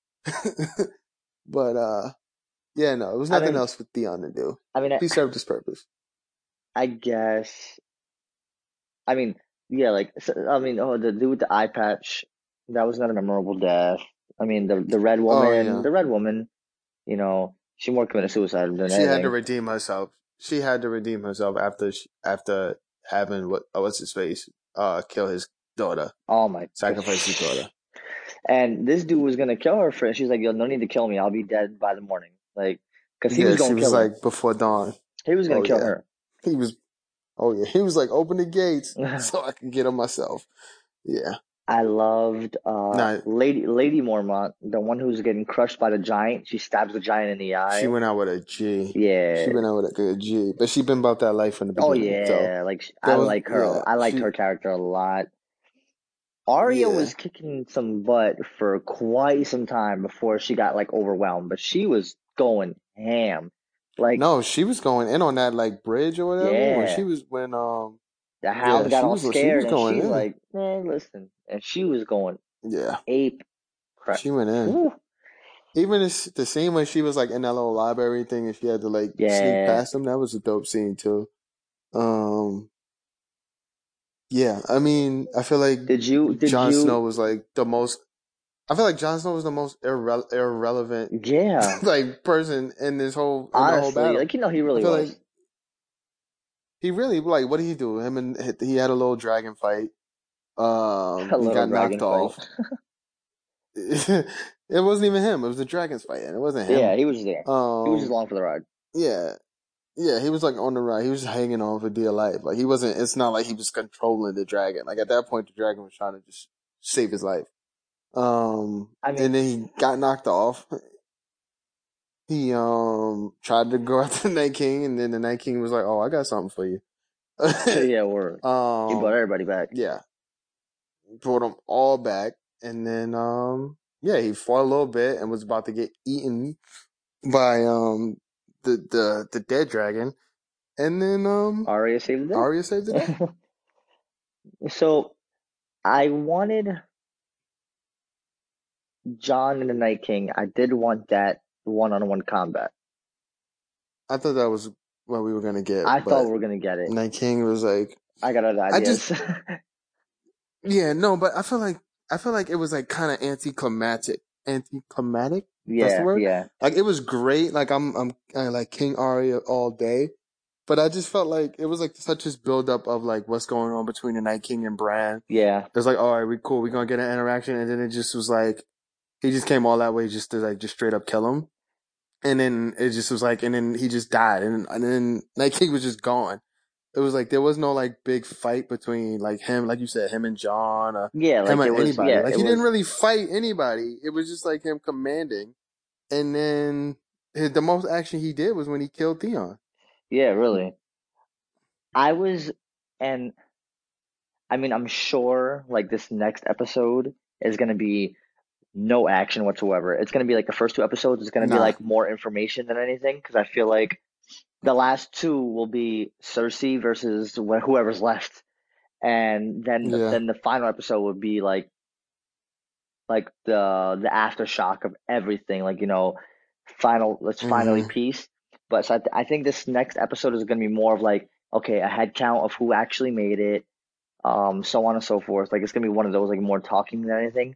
But, uh, yeah, no, it was I nothing mean, else for Theon to do. I mean, I, He served his purpose. I guess. I mean, yeah, like so, I mean, oh, the dude with the eye patch, that was not a memorable death. I mean, the the red Oh, woman, yeah. the red woman, you know, she more committed suicide than She had to anything. redeem herself. She had to redeem herself after she, after having what uh, what's his face uh kill his daughter, Oh my sacrifice his gosh. daughter. And this dude was gonna kill her for she's like, yo, no need to kill me. I'll be dead by the morning. Like, because he was Yeah, she gonna was kill her. like before dawn. He was gonna Oh kill yeah, her. he was. Oh yeah, he was like open the gates so I can get them myself. Yeah. I loved uh Nah, Lady Lady Mormont, the one who's getting crushed by the giant. She stabs the giant in the she eye. went out with a G. Yeah. She went out with a good G, but she been about that life from the Oh beginning. So yeah. Like I that was like her. yeah. I liked She her character a lot. Arya Yeah. was kicking some butt for quite some time before she got like overwhelmed, but she was going ham. Like, No, she was going in on that like bridge or whatever when she yeah, was when um the hound yeah got she all was she scared was and going she in. like, man, listen, and she was going Yeah, ape crap. she went in. Whew. Even this, the scene when she was like in that little library thing and she had to like sneak Yeah. past them, that was a dope scene too. Um, yeah, I mean, I feel like Did you? Did Jon Snow you? was like the most. I feel like Jon Snow was the most irre- irrelevant Yeah. like person in this whole in the whole Honestly, battle. like you know, he I really feel like was he really like what did he do? Him and he had a little dragon fight. Um, a he little got knocked dragon fight. off. It wasn't even him. It was the dragons fighting. It wasn't him. Yeah, he was there. He was just Um, along for the ride. yeah, yeah. He was like on the ride. He was just hanging on for dear life. Like he wasn't. It's not like he was controlling the dragon. Like at that point, the dragon was trying to just save his life. Um, I mean, and then he got knocked off. He um tried to go after the Night King, and then the Night King was like, "Oh, I got something for you." yeah, word. He brought um, everybody back. yeah, brought them all back, and then um, yeah, he fought a little bit and was about to get eaten by um the the the dead dragon, and then um Arya saved the Arya saved the day. day. So I wanted Jon and the Night King. I did want that one-on-one combat. I thought that was what we were gonna get, I thought but we were gonna get it. Night King was like, I got other I just ideas. yeah no, but I feel like I feel like it was like kind of anticlimactic. Anticlimactic, that's the Yeah, word. yeah, Like it was great. Like I'm I'm I like King Arya all day. But I just felt like it was like such this build up of like what's going on between the Night King and Bran. yeah, It was like, all right, we cool, we're gonna get an interaction, and then it just was like he just came all that way just to like just straight up kill him, and then it just was like, and then he just died, and and then Night King was just gone. It was like there was no like big fight between like him, like you said, him and John, or yeah. him Like or it was. anybody. Yeah, Like it he didn't was. really fight anybody. It was just like him commanding, and then his, the most action he did was when he killed Theon. Yeah, really. I was, and I mean, I'm sure like this next episode is gonna be no action whatsoever. It's gonna be like the first two episodes is gonna be Nah. like more information than anything because I feel like the last two will be Cersei versus wh- whoever's left, and then Yeah. then the final episode would be like like the the aftershock of everything, like you know, final let's finally Mm-hmm. peace. But so I, th- I think this next episode is gonna be more of like okay, a head count of who actually made it, um, so on and so forth. Like it's gonna be one of those like more talking than anything.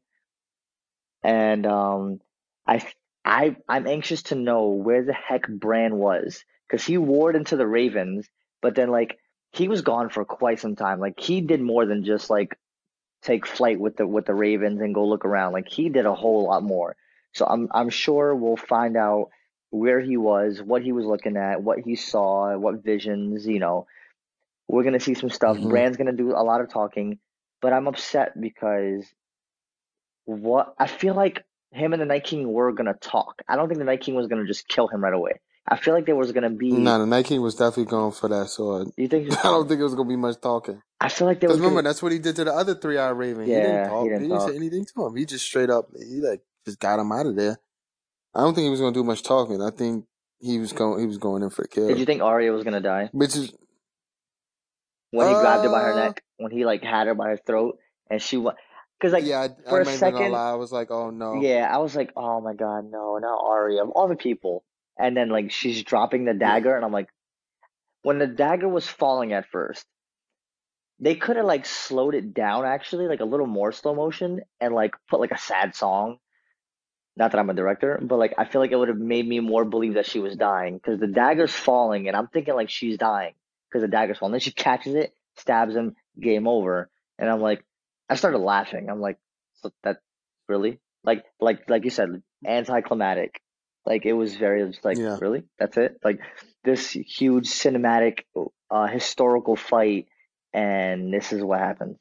And um, I I I'm anxious to know where the heck Bran was because he warred into the Ravens, but then like he was gone for quite some time. Like he did more than just like take flight with the with the Ravens and go look around. Like he did a whole lot more. So I'm I'm sure we'll find out where he was, what he was looking at, what he saw, what visions. You know, we're gonna see some stuff. Mm-hmm. Bran's gonna do a lot of talking, but I'm upset because what I feel like him and the Night King were gonna talk. I don't think the Night King was gonna just kill him right away. I feel like there was gonna be. Nah, the Night King was definitely going for that sword. You think? I don't think it was gonna be much talking. I feel like there Because was remember, gonna. that's what he did to the other three-eyed Raven. He didn't Yeah, he talk. didn't He didn't say talk. anything to him. He just straight up, he like just got him out of there. I don't think he was gonna do much talking. I think he was going, he was going in for the Did you kill. think Arya was gonna die Which is, when he grabbed her by her uh, neck? When he like had her by her throat and she went? Because like yeah, I, for a I'm not even gonna second, lie. I was like, oh no, yeah, I was like, oh my god, no, not Arya of all the people. And then like she's dropping the yeah, dagger, and I'm like, when the dagger was falling at first, they could have like slowed it down actually, like a little more slow motion, and like put like a sad song. Not that I'm a director, but like I feel like it would have made me more believe that she was dying because the dagger's falling, and I'm thinking like she's dying because the dagger's falling. Then she catches it, stabs him, game over, and I'm like, I started laughing. I'm like, so that really like like like you said, anticlimactic. Like it was very just like yeah. really that's it. Like this huge cinematic, uh, historical fight, and this is what happens.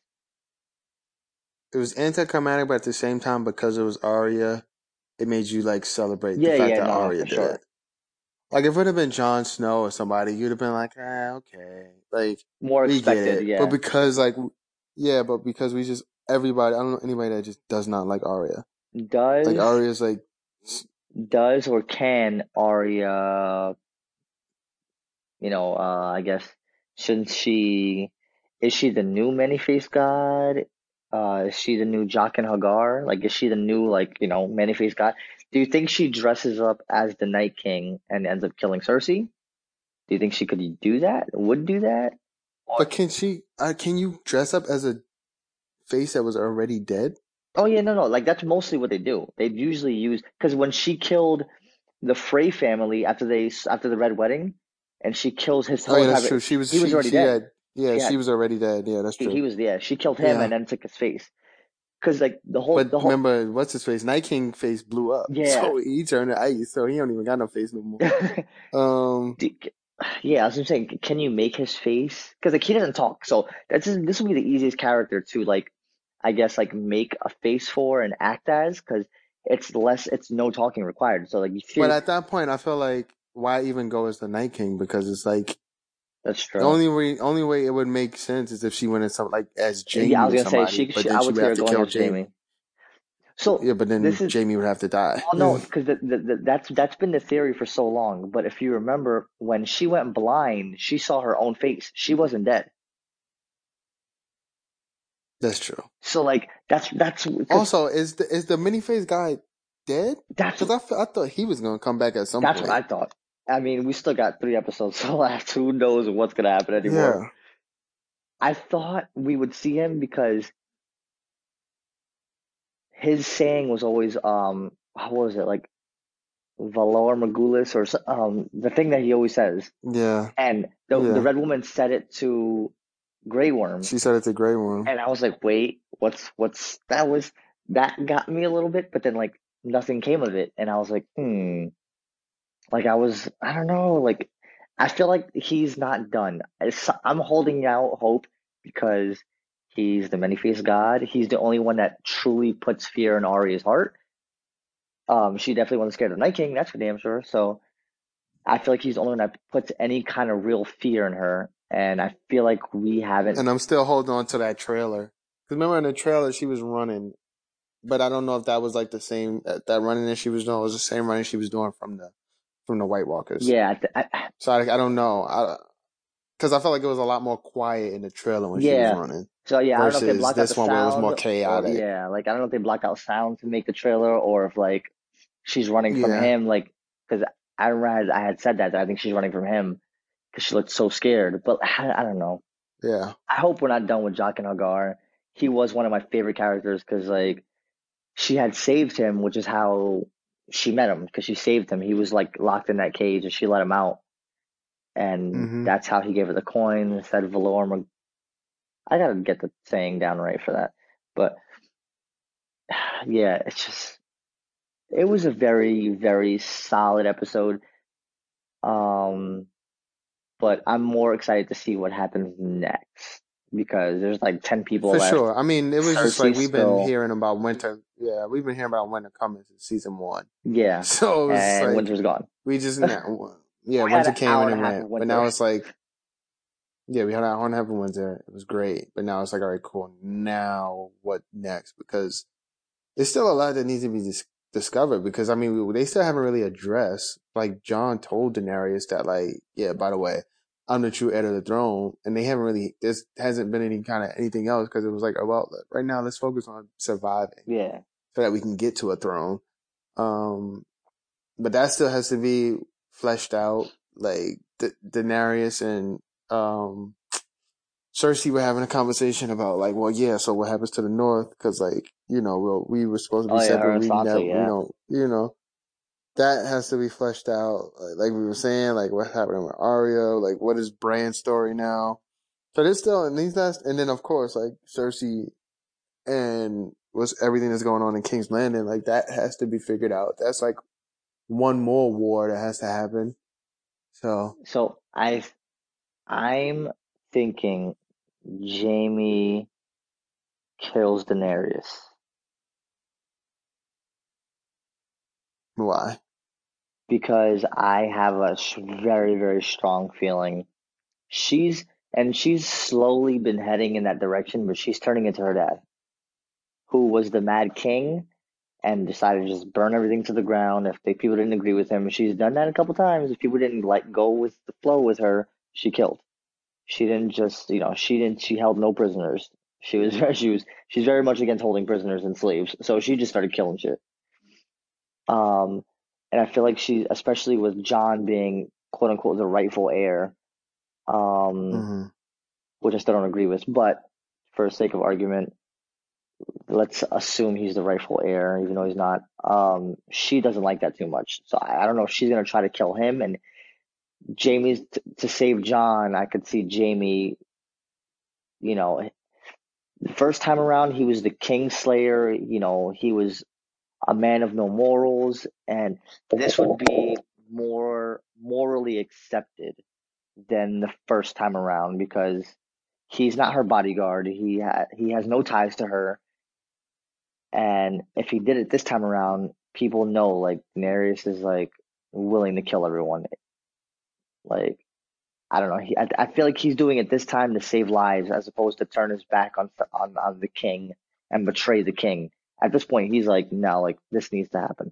It was anticlimactic, but at the same time, because it was Arya, it made you like celebrate the Yeah, fact yeah, that no, no, Arya for did it. sure. Like if it would have been Jon Snow or somebody, you'd have been like, ah, okay, like More we get expected, it. But yeah. because like, yeah, but because we just everybody. I don't know anybody that just does not like Arya. Like Does Arya's like, does or can Arya, you know, uh, I guess, shouldn't she, is she the new many-faced god? Uh, is she the new Jaqen Hagar? Like, is she the new, like, you know, many-faced god? Do you think she dresses up as the Night King and ends up killing Cersei? Do you think she could do that? Would do that? Or, but can she? Uh, can you dress up as a face that was already dead? oh yeah, no, no, like that's mostly what they do. They usually use, because when she killed the Frey family after they after the Red Wedding, and she kills his Oh whole yeah, that's entire, true. She was he was she already she dead. had yeah She she had was already dead. Yeah, that's he, he true. was yeah. She killed him and Yeah, then took his face. Because like the whole but the whole remember what's his face? Night King face blew up, yeah. so he turned to ice. So he don't even got no face no more. Um, D- yeah, I was just saying, can you make his face? Because like he doesn't talk, so that's just, this would be the easiest character to like, I guess like make a face for and act as, because it's less, it's no talking required. So like you but feel at that point, I feel like why even go as the Night King because it's like that's the true. only way only way it would make sense is if she went as something like as Yeah, I Jamie was or gonna say somebody, she, but she then I she would would see have her to going kill as Jamie. Jamie. So Yeah, but this then is Jamie would have to die. well, no, because the, the, the, that's that's been the theory for so long. But if you remember, when she went blind, she saw her own face. She wasn't dead. That's true. So like that's that's because Also, is the is the many-faced guy dead? that's Because I, fe- I thought he was gonna come back at some that's what point. I thought. I mean, we still got three episodes left. Who knows what's gonna happen anymore? Yeah. I thought we would see him because his saying was always um what was it like Valor Magulis or so- um the thing that he always says, Yeah. and the the Yeah. Red Woman said it to Grey Worm, She said it's a Grey Worm. and I was like, wait, what's what's that was that got me a little bit, but then like nothing came of it, and I was like, hmm. Like I was, I don't know. Like I feel like he's not done. It's, I'm holding out hope because he's the many-faced god. He's the only one that truly puts fear in Arya's heart. Um, she definitely wasn't scared of Night King. That's for damn sure. So I feel like he's the only one that puts any kind of real fear in her. And I feel like we haven't. And I'm still holding on to that trailer. Because remember in the trailer she was running, but I don't know if that was like the same that, that running that she was doing was the same running she was doing from the from the White Walkers. Yeah, I, I, So I, I don't know. I, because I felt like it was a lot more quiet in the trailer when she was yeah. running So yeah, I don't know if they versus blocked out the this one where it was more sound or chaotic. yeah, like I don't know if they blocked out sound to make the trailer or if like she's running from Yeah. him, like because I remember I had said that, that I think she's running from him because she looked so scared. But I, I don't know. Yeah. I hope we're not done with Jaqen Hagar. He was one of my favorite characters because like she had saved him, which is how she met him because she saved him. He was like locked in that cage and she let him out, and Mm-hmm. that's how he gave her the coin and said Valor. Mag- I gotta get the saying down right for that, but yeah, it's just it was a very very solid episode. Um, but I'm more excited to see what happens next because there's like ten people For left. sure. I mean, it was just like Cersei's we've been still, hearing about winter. Yeah, we've been hearing about winter coming since season one. yeah, So it was just and like Winter's gone. we just We now, yeah, had winter an came hour and and it a half of went, but now Winter. it's like, yeah, we had our own half of winter. It was great, but now it's like, all right, cool. Now what next? Because there's still a lot that needs to be dis- discovered. Because I mean, we, they still haven't really addressed. Like John told Daenerys that, like, yeah, by the way, I'm the true heir to the throne, and they haven't really. This hasn't been any kind of anything else because it was like, oh well, look, right now let's focus on surviving Yeah. so that we can get to a throne. Um, but that still has to be fleshed out. Like da- Daenerys and um, Cersei were having a conversation about like, well, yeah, so what happens to the North? Because like, you know, well, we were supposed to be Oh yeah, her separate. and We Sansa. never, you Yeah. know, you know, that has to be fleshed out. Like, like we were saying, like what's happening with Arya? Like, what is Bran's story now? So there's still, and these last, and then of course, like Cersei and what's everything that's going on in King's Landing, like that has to be figured out. That's like one more war that has to happen. So So I I'm thinking Jamie kills Daenerys why? because I have a sh- very very strong feeling she's and she's slowly been heading in that direction, but she's turning into her dad. who was the Mad King and decided to just burn everything to the ground if they, people didn't agree with him. She's done that a couple times. If people didn't like go with the flow with her, she killed. She didn't just, you know, she didn't. She held no prisoners. She was, she was, she's very much against holding prisoners and slaves. So she just started killing shit. Um, and I feel like she, especially with John being quote unquote the rightful heir, um, Mm-hmm. which I still don't agree with, but for the sake of argument, let's assume he's the rightful heir, even though he's not. Um, she doesn't like that too much. So I, I don't know if she's gonna try to kill him. And Jamie's t- to save John. I could see Jamie. You know, the first time around, he was the Kingslayer. You know, he was a man of no morals, and this would be more morally accepted than the first time around because he's not her bodyguard. He ha- he has no ties to her. And if he did it this time around, people know like Daenerys is like willing to kill everyone. Like I don't know. He, I, I feel like he's doing it this time to save lives, as opposed to turn his back on on on the king and betray the king. At this point, he's like, no, like this needs to happen.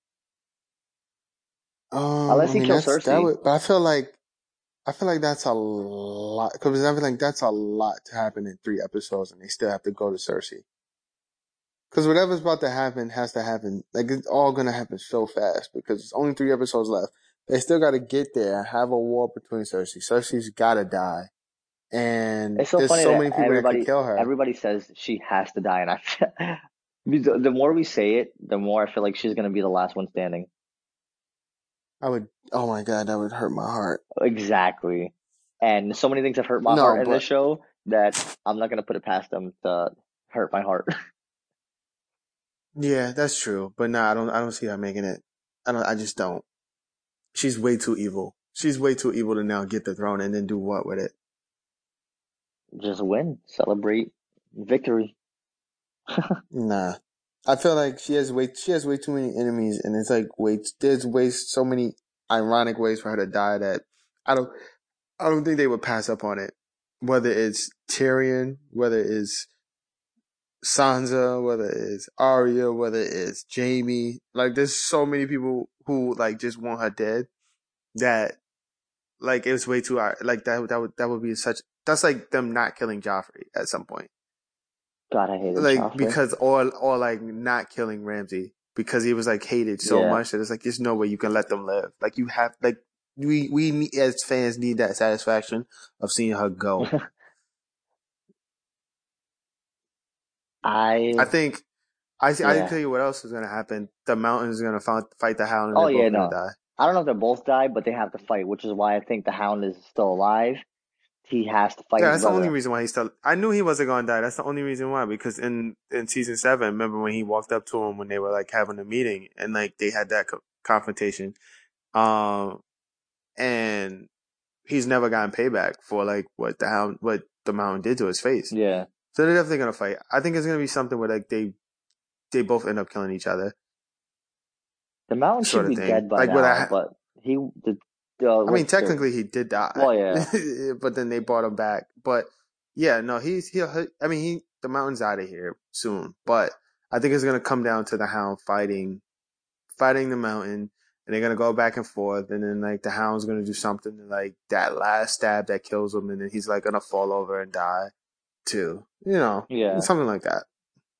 Um, Unless I he mean kills that's that Cersei. would, but I feel like I feel like that's a lot because I feel like that's a lot to happen in three episodes, and they still have to go to Cersei. Because whatever's about to happen has to happen. Like it's all gonna happen so fast because it's only three episodes left. They still got to get there, have a war between Cersei. Cersei's gotta die, and It's so there's funny so that many people that could everybody kill her. everybody says she has to die, and I the, the more we say it, the more I feel like she's gonna be the last one standing. I would. Oh my god, that would hurt my heart. Exactly. And so many things have hurt my No, heart in this but show that I'm not gonna put it past them to hurt my heart. yeah, that's true. But nah, I don't. I don't see her making it. I don't. I just don't. She's way too evil. She's way too evil to now get the throne and then do what with it? Just win, celebrate victory. Nah. I feel like she has way she has way too many enemies, and it's like way there's ways so many ironic ways for her to die that I don't I don't think they would pass up on it. Whether it's Tyrion, whether it's Sansa, whether it's Arya, whether it's Jamie, like there's so many people who like just want her dead that like it was way too like that that would that would be such that's like them not killing Joffrey at some point. God, I hated Like Joffrey. because or or like not killing Ramsay because he was like hated so Yeah. much that it's like there's no way you can let them live. Like you have like we we as fans need that satisfaction of seeing her go. I I think I I can yeah. tell you what else is gonna happen. The Mountain is gonna fight, fight the Hound and Oh they're yeah, both gonna no. die. I don't know if they both die, but they have to fight, which is why I think the Hound is still alive. He has to fight Yeah, his that's the only brother. reason why he's still. I knew he wasn't gonna die. That's the only reason why. Because in in season seven, remember when he walked up to him when they were like having a meeting and like they had that co- confrontation. Um, and he's never gotten payback for like what the hound what the mountain did to his face. Yeah. So they're definitely gonna fight. I think it's gonna be something where like they they both end up killing each other, The Mountain should sort of be thing. dead by Like what now, I but he the uh, I mean, what's the technically he did die, well yeah. but then they brought him back. But yeah, no, he's he'll. he- I mean, he the mountain's out of here soon. But I think it's gonna come down to the hound fighting fighting the mountain. And they're gonna go back and forth, and then like the hound's gonna do something like that last stab that kills him, and then he's like gonna fall over and die too. You know, Yeah. something like that.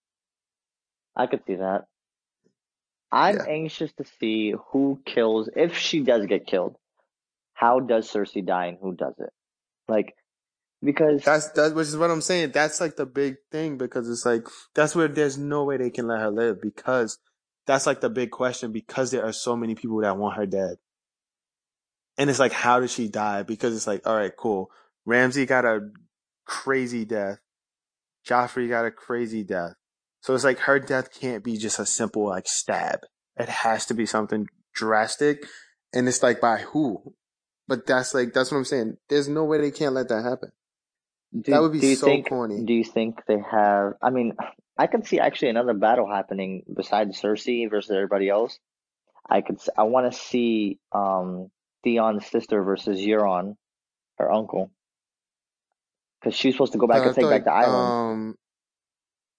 I could see that. I'm Yeah. anxious to see who kills if she does get killed. How does Cersei die and who does it? Like because That's that, which is what I'm saying. That's like the big thing because it's like that's where there's no way they can let her live because that's like the big question because there are so many people that want her dead. And it's like, how did she die? Because it's like, all right, cool. Ramsay got a crazy death. Joffrey got a crazy death. So it's like her death can't be just a simple like stab. It has to be something drastic. And it's like by who? But that's like that's what I'm saying. There's no way they can't let that happen. That do would be do you so think corny. do you think they have I mean I could see actually another battle happening besides Cersei versus everybody else. I could s- I want to see um Theon's sister versus Euron, her uncle, because she's supposed to go back But and I take feel back like the island. um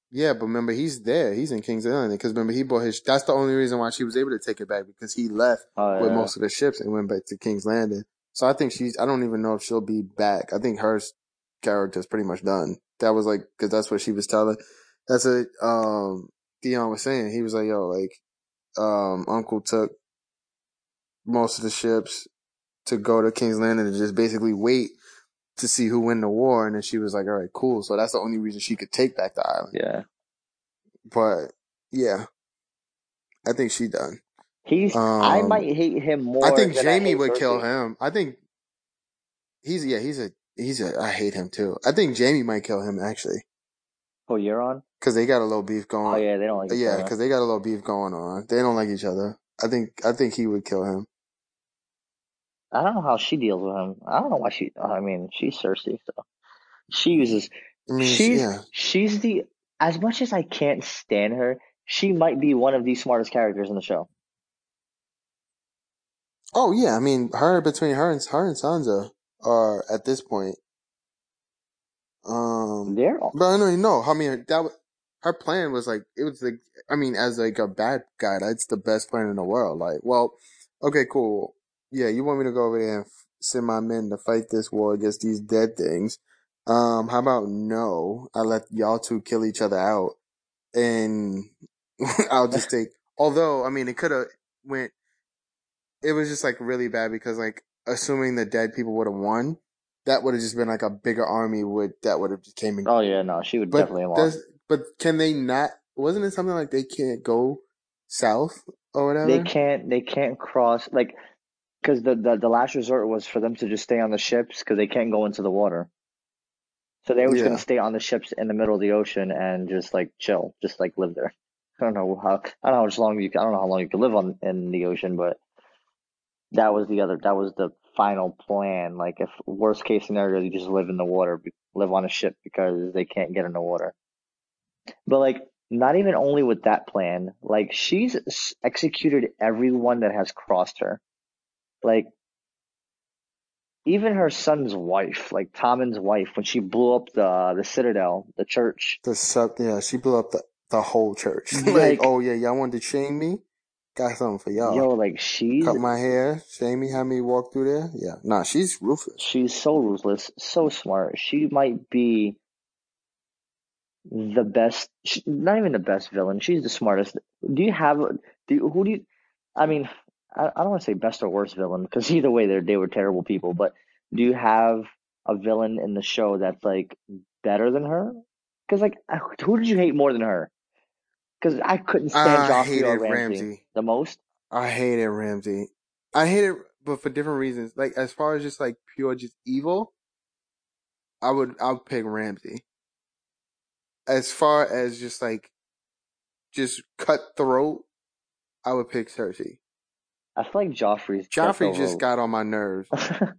Yeah, but remember, he's there. He's in King's Landing because remember he bought his. That's the only reason why she was able to take it back because he left Oh with yeah, most of the ships and went back to King's Landing. So I think she's. I don't even know if she'll be back. I think her character's pretty much done. That was like because that's what she was telling. That's what um Theon was saying. He was like, "Yo, like um Uncle took most of the ships to go to King's Landing and just basically wait to see who win the war." And then she was like, "All right, cool." So that's the only reason she could take back the island. yeah. But yeah, I think she done. He's. I Um, might hate him I more think than I Jamie hate would kill Cersei. him. I think he's yeah, he's a he's a. I hate him too. I think Jamie might kill him actually Oh, Euron. because they got a little beef Oh going. yeah, they don't like each Yeah, other. because they got a little beef going on. They don't like each other. I think I think he would kill him. I don't know how she deals with him. I don't know why she. I mean, she's Cersei, so she uses. I mean, she, She's yeah. she's the. As much as I can't stand her, she might be one of the smartest characters in the show. Oh yeah, I mean, her between her and her and Sansa are at this point. Um, They're but I know you know. I mean, that was, her plan was like it was like I mean, as like a bad guy, that's the best plan in the world. Like, well, okay, cool. Yeah, you want me to go over there and f- send my men to fight this war against these dead things? Um, how about no? I let y'all two kill each other out, and I'll just take. Although, I mean, it could have went. It was just like really bad because like assuming the dead people would have won, that would have just been like a bigger army would that would have just came in. oh yeah, no, she would But definitely have lost. does but can they not? Wasn't it something like they can't go south or They whatever? can't they can't cross like because the, the the last resort was for them to just stay on the ships because they can't go into the water. So they were just gonna Yeah. stay on the ships in the middle of the ocean and just like chill, just like live there. I don't know how I don't know how much long you I don't know how long you could live on in the ocean, but that was the other that was the final plan. Like if worst case scenario, you just live in the water, live on a ship because they can't get in the water. But like not even only with that plan, like she's executed everyone that has crossed her. Like even her son's wife, like Tommen's wife, when she blew up the the citadel, the church, The sub yeah, she blew up the the whole church. Like, like oh yeah, y'all wanted to shame me? Got something for yo, y'all. like she's Cut my hair, shame me, have me walk through there? Yeah. Nah, she's ruthless. she's so ruthless, so smart. She might be the best, she, not even the best villain. She's the smartest. Do you have do you, who do you? I mean, I, I don't want to say best or worst villain because either way, they they were terrible people. But do you have a villain in the show that's like better than her? Because like, who did you hate more than her? Because I couldn't stand I Joffrey or hated Ramsay Ramsey. the most. I hated Ramsey. I hated, but for different reasons. Like as far as just like pure just evil, I would I would pick Ramsey. As far as just like just cutthroat, I would pick Cersei. I feel like Joffrey's gets Joffrey just over. got on my nerves.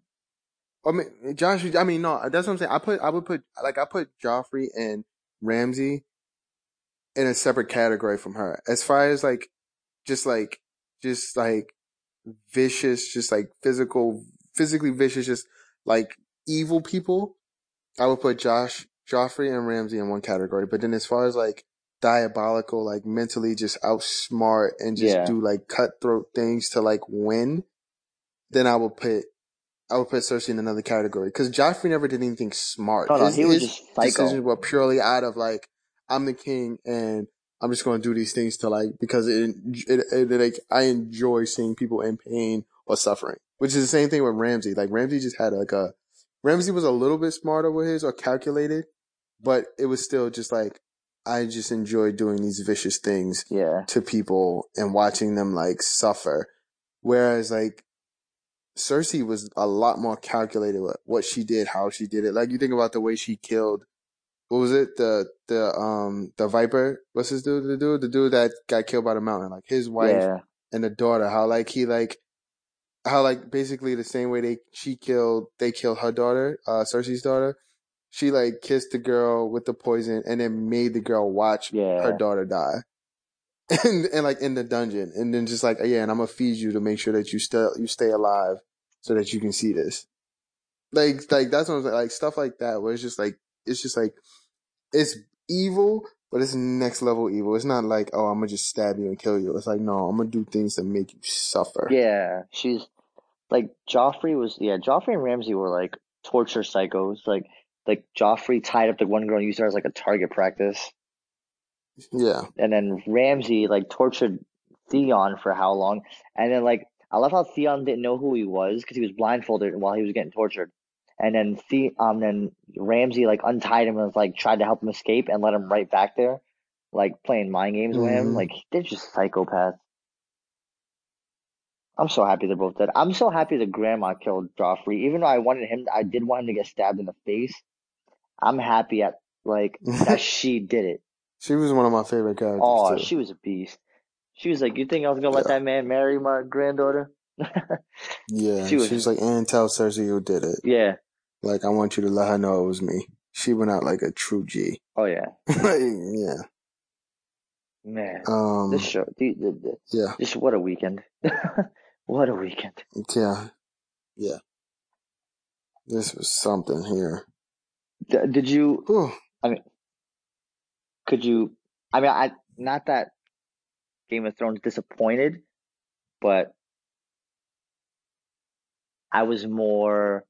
I mean, Josh. I mean, no, that's what I'm saying. I put I would put like I put Joffrey and Ramsey in a separate category from her. As far as like just like just like vicious, just like physical, physically vicious, just like evil people. I would put Josh, Joffrey, and Ramsey in one category. But then as far as like diabolical, like mentally just outsmart and just Yeah. do like cutthroat things to like win, then I would put I would put Cersei in another category because Joffrey never did anything smart. Oh no, His he was his just decisions psycho. were purely out of like I'm the king and I'm just going to do these things to like because it, it, it, it like I enjoy seeing people in pain or suffering, which is the same thing with Ramsey. Like Ramsey just had like a Ramsey was a little bit smarter with his or calculated, but it was still just like I just enjoy doing these vicious things Yeah. to people and watching them like suffer. Whereas like Cersei was a lot more calculated with what she did, how she did it. Like you think about the way she killed. What was it? The the um the Viper. What's his dude? The dude, the dude that got killed by the mountain. Like his wife Yeah. and the daughter. How like he like how like basically the same way they she killed they killed her daughter, uh Cersei's daughter. She like kissed the girl with the poison and then made the girl watch her Yeah. daughter die. And, and like in the dungeon, and then just like yeah, and I'm gonna feed you to make sure that you still you stay alive so that you can see this. Like, like that's what I'm saying. Like stuff like that, where it's just like, it's just like, it's evil, but it's next level evil. It's not like, oh, I'm gonna just stab you and kill you. It's like, no, I'm gonna do things that make you suffer. Yeah, she's like Joffrey was. Yeah, Joffrey and Ramsay were like torture psychos. Like like Joffrey tied up the one girl and used her as like a target practice, Yeah. and then Ramsay like tortured Theon for how long? And then like I love how Theon didn't know who he was because he was blindfolded while he was getting tortured. And then the um then Ramsay like untied him and was like tried to help him escape and let him right back there, like playing mind games with him. hmm Like they're just psychopaths. I'm so happy they're both dead. I'm so happy the grandma killed Joffrey. Even though I wanted him, I did want him to get stabbed in the face. I'm happy at like that she did it. She was one of my favorite characters Oh, too. she was a beast. She was like, "You think I was gonna let Yeah. that man marry my granddaughter?" Yeah. She was, She's like, and tell Cersei who did it. yeah. Like, I want you to let her know it was me. She went out like a true G. Oh yeah, Like, yeah. man. This Um. show, the, the, the, Yeah. just what a weekend. What a weekend. Yeah. Yeah. This was something here. D- did you? Whew. I mean, could you? I mean, I not that Game of Thrones disappointed, but I was more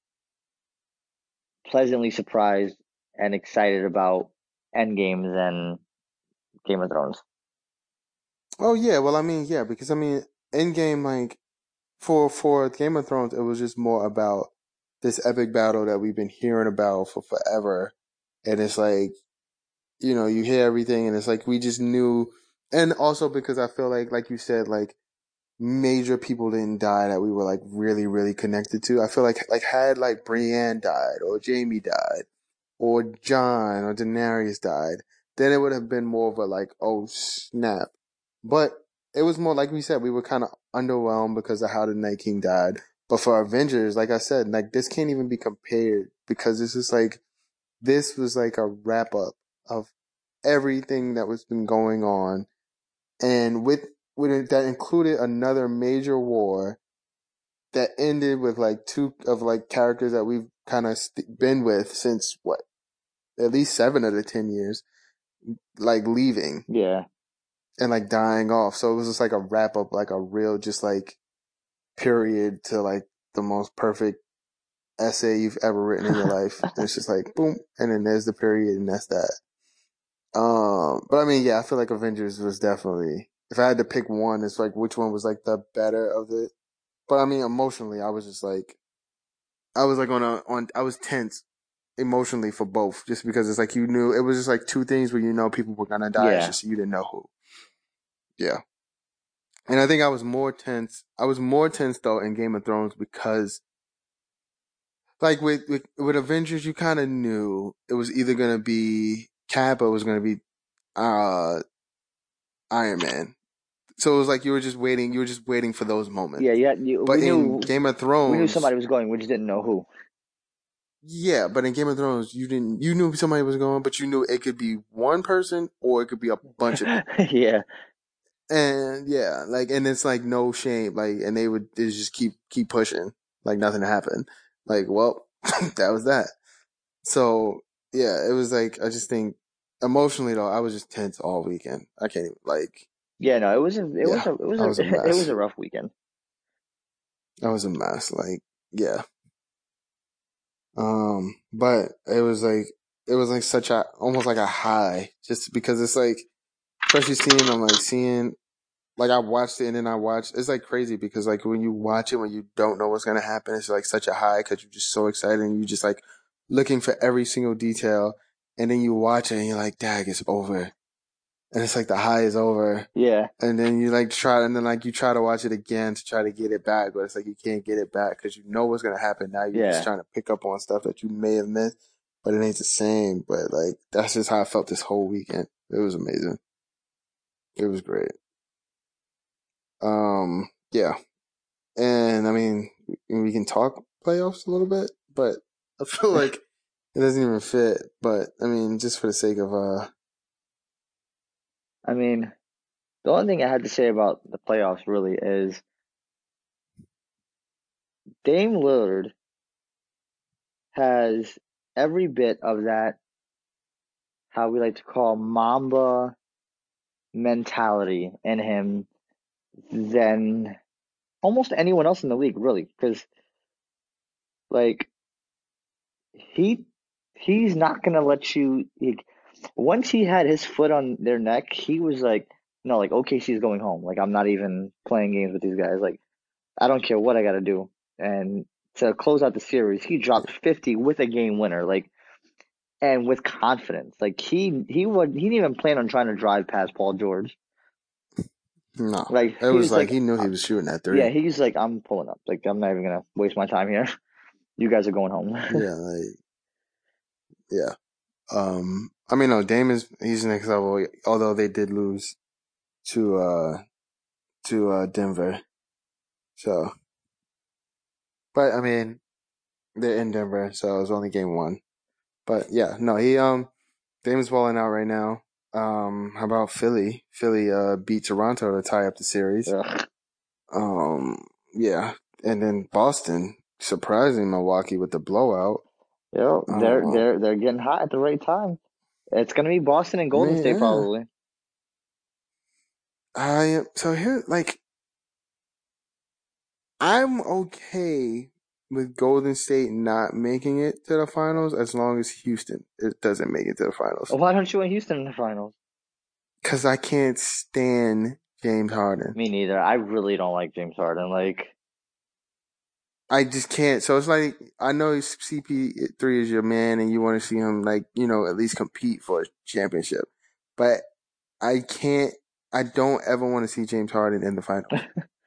pleasantly surprised and excited about Endgame than Game of Thrones. Oh yeah. Well, I mean, yeah, because I mean, Endgame, like for for Game of Thrones, it was just more about this epic battle that we've been hearing about for forever, and it's like, you know, you hear everything, and it's like we just knew, and also because I feel like, like you said, like major people didn't die that we were like really, really connected to. I feel like like had like Brienne died or Jamie died or John or Daenerys died, then it would have been more of a like, oh snap. But it was more like we said, we were kind of underwhelmed because of how the Night King died. But for Avengers, like I said, like this can't even be compared because this is like this was like a wrap up of everything that was been going on, and with with it, that included another major war that ended with like two of like characters that we've kind of st- been with since what at least seven of the ten years, like leaving Yeah, and like dying off. So it was just like a wrap up, like a real just like period to like the most perfect essay you've ever written in your life. And it's just like boom, and then there's the period, and that's that. Um, but I mean, yeah, I feel like Avengers was definitely. If I had to pick one, it's like which one was like the better of it. But I mean, emotionally, I was just like, I was like on a on. I was tense emotionally for both, just because it's like you knew it was just like two things where you know people were gonna die. It's yeah, just you didn't know who. Yeah, and I think I was more tense. I was more tense though in Game of Thrones because, like with with, with Avengers, you kind of knew it was either gonna be Cap or it was gonna be uh Iron Man. So it was like you were just waiting. You were just waiting for those yeah. moments. Yeah, you, we But in knew Game of we knew Thrones, somebody was going. We just didn't know who. yeah, but in Game of Thrones, you didn't. You knew somebody was going, but you knew it could be one person or it could be a bunch of people. Yeah, And yeah, like, and it's like no shame, like, and they would they just keep keep pushing, like nothing happened. Like, well, that was that. So yeah, it was like I just think emotionally though, I was just tense all weekend. I can't even like, yeah. No, it was a, it was yeah, a, it was I a, was a it was mess. a rough weekend. I was a mess. Like, yeah. Um, but it was like it was like such a almost like a high, just because it's like especially seeing I'm like seeing like I watched it and then I watched it's like crazy because like when you watch it when you don't know what's gonna happen, it's like such a high because you're just so excited and you just like looking for every single detail, and then you watch it and you're like, dag, it's over, and it's like the high is over. Yeah, And then you like try, and then like you try to watch it again to try to get it back, but it's like you can't get it back because you know what's gonna happen. Now you're just yeah, trying to pick up on stuff that you may have missed, but it ain't the same. But like that's just how I felt this whole weekend. It was amazing. It was great. Um, yeah, and I mean we can talk playoffs a little bit, but I feel like it doesn't even fit. But I mean, just for the sake of uh, I mean, the only thing I had to say about the playoffs really is Dame Lillard has every bit of that how we like to call Mamba mentality in him than almost anyone else in the league, really, because like he he's not gonna let you. Like, once he had his foot on their neck, he was like, no, like O K C's going home. Like I'm not even playing games with these guys. Like I don't care what I got to do. And to close out the series, he dropped fifty with a game winner, like and with confidence. Like he he would he didn't even plan on trying to drive past Paul George. No, Like it he was was like like, he knew uh, he was shooting at yeah, three. he's like, I'm pulling up. Like I'm not even gonna waste my time here. You guys are going home. Yeah, like yeah. Um, I mean, no, Dame is he's next level. Although they did lose to uh to uh Denver, so but I mean they're in Denver, so it was only game one. But yeah, no, he um Dame is balling out right now. Um, how about Philly? Philly uh beat Toronto to tie up the series. Ugh. Um, yeah, and then Boston surprising Milwaukee with the blowout. Yo, they're Um, they're they're getting hot at the right time. It's gonna be Boston and I Golden mean, State yeah, probably. I so here like I'm okay with Golden State not making it to the finals as long as Houston it doesn't make it to the finals. Why don't you want Houston in the finals? Cause I can't stand James Harden. Me neither. I really don't like James Harden. Like, I just can't. So it's like I know C P three is your man, and you want to see him like you know at least compete for a championship, but I can't. I don't ever want to see James Harden in the finals.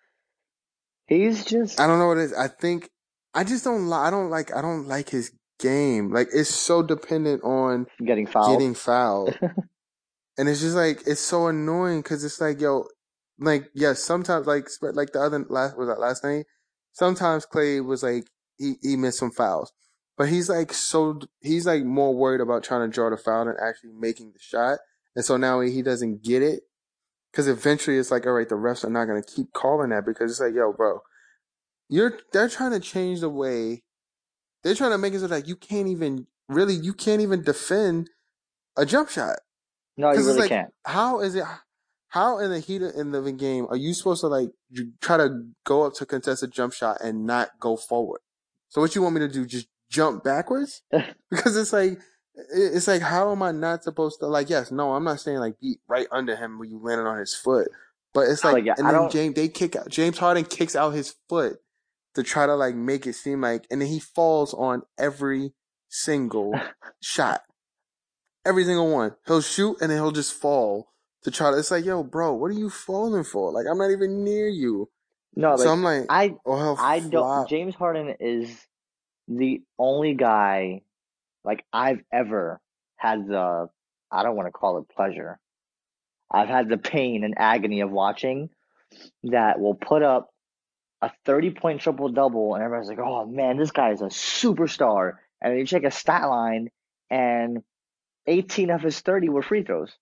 he's just I don't know what it is. I think I just don't. Li- I don't like. I don't like his game. Like it's so dependent on getting fouled. getting fouled, and it's just like it's so annoying because it's like yo, like yes, sometimes like like the other last was that last night. Sometimes Clay was like he he missed some fouls, but he's like so he's like more worried about trying to draw the foul than actually making the shot, and so now he doesn't get it because eventually it's like all right, the refs are not gonna keep calling that because it's like yo, bro. You're they're trying to change the way they're trying to make it so that you can't even really you can't even defend a jump shot No, you because it's really like can't. how is it how in the heat of in the game are you supposed to like try to go up to contest a jump shot and not go forward? So what you want me to do? Just jump backwards? Because it's like it's like how am I not supposed to like yes no I'm not saying like be right under him when you landed on his foot, but it's like Like, yeah, and I then don't. James they kick out James Harden kicks out his foot to try to like make it seem like, and then he falls on every single shot, every single one. He'll shoot and then he'll just fall to try to. It's like, yo, bro, what are you falling for? Like, I'm not even near you. No, So like I'm like, I, oh, he'll I don't. flop. James Harden is the only guy like I've ever had the. I don't want to call it pleasure. I've had the pain and agony of watching that will put up a thirty point triple double, and everybody's like, "Oh man, this guy is a superstar." And then you check his stat line, and eighteen of his thirty were free throws.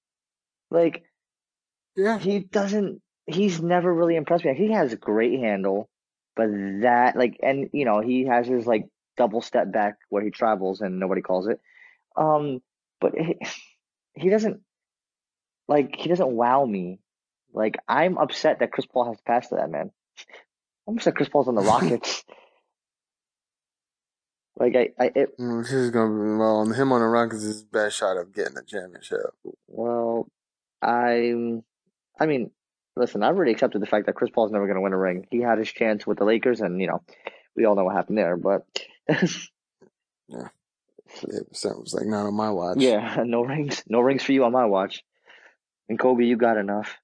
Like Yeah, he doesn't. He's never really impressed me. He has a great handle, but that like, and you know, he has his like double step back where he travels and nobody calls it. Um, but he, he doesn't like he doesn't wow me. Like I'm upset that Chris Paul has to pass to that man. I'm upset Chris Paul's on the Rockets. Like I, I it, Mm, this is gonna be well. Him on the Rockets is his best shot of getting a championship. well, I'm. I mean, listen, I've already accepted the fact that Chris Paul's never going to win a ring. He had his chance with the Lakers, and you know, we all know what happened there. But Yeah, it was, it was like not on my watch. yeah, no rings, no rings for you on my watch. And Kobe, you got enough.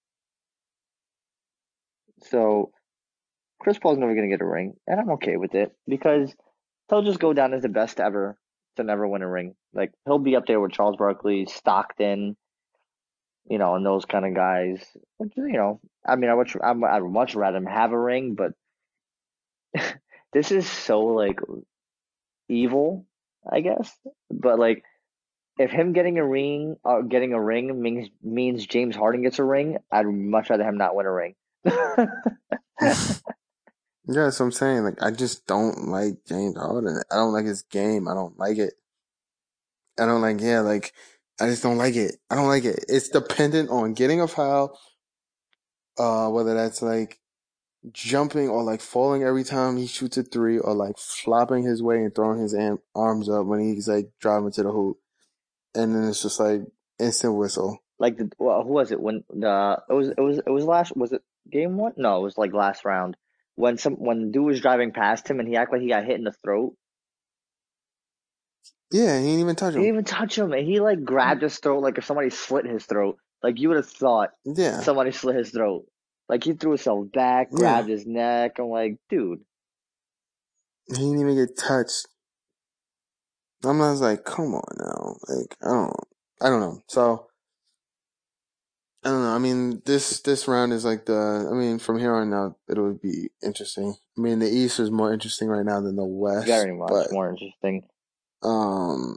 So Chris Paul's never going to get a ring, and I'm okay with it because he'll just go down as the best ever to never win a ring. Like he'll be up there with Charles Barkley, Stockton, you know, and those kind of guys. Which, you know, I mean, I would, I'd much rather him have a ring, but this is so like evil, I guess. But like, if him getting a ring or getting a ring means means James Harden gets a ring, I'd much rather him not win a ring. Yeah, that's what I'm saying. Like, I just don't like James Harden. I don't like his game. I don't like it. I don't like, yeah, like, I just don't like it. I don't like it. It's dependent on getting a foul, uh, whether that's like jumping or like falling every time he shoots a three, or like flopping his way and throwing his am- arms up when he's like driving to the hoop, and then it's just like instant whistle. Like the well, who was it when the it was it was it was last was it game one? No, it was like last round when some when the dude was driving past him and he acted like he got hit in the throat. Yeah, he didn't even touch He didn't him. even touch him, and he like grabbed his throat like if somebody slit his throat. Like you would have thought Yeah, somebody slit his throat. Like he threw himself back, yeah. grabbed his neck. I'm like, dude. He didn't even get touched. I'm not like, come on now. Like, I don't, I don't know. So, I don't know. I mean, this this round is like the. I mean, from here on out, it would be interesting. I mean, the East is more interesting right now than the West, Very much but more interesting. um,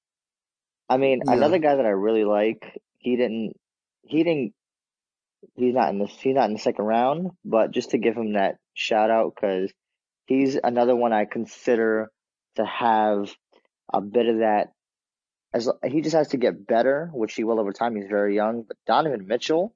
I mean, yeah. another guy that I really like, he didn't, he didn't, he's not in the, he's not in the second round, but just to give him that shout out because he's another one I consider to have a bit of that. As he just has to get better, which he will over time. He's very young, but Donovan Mitchell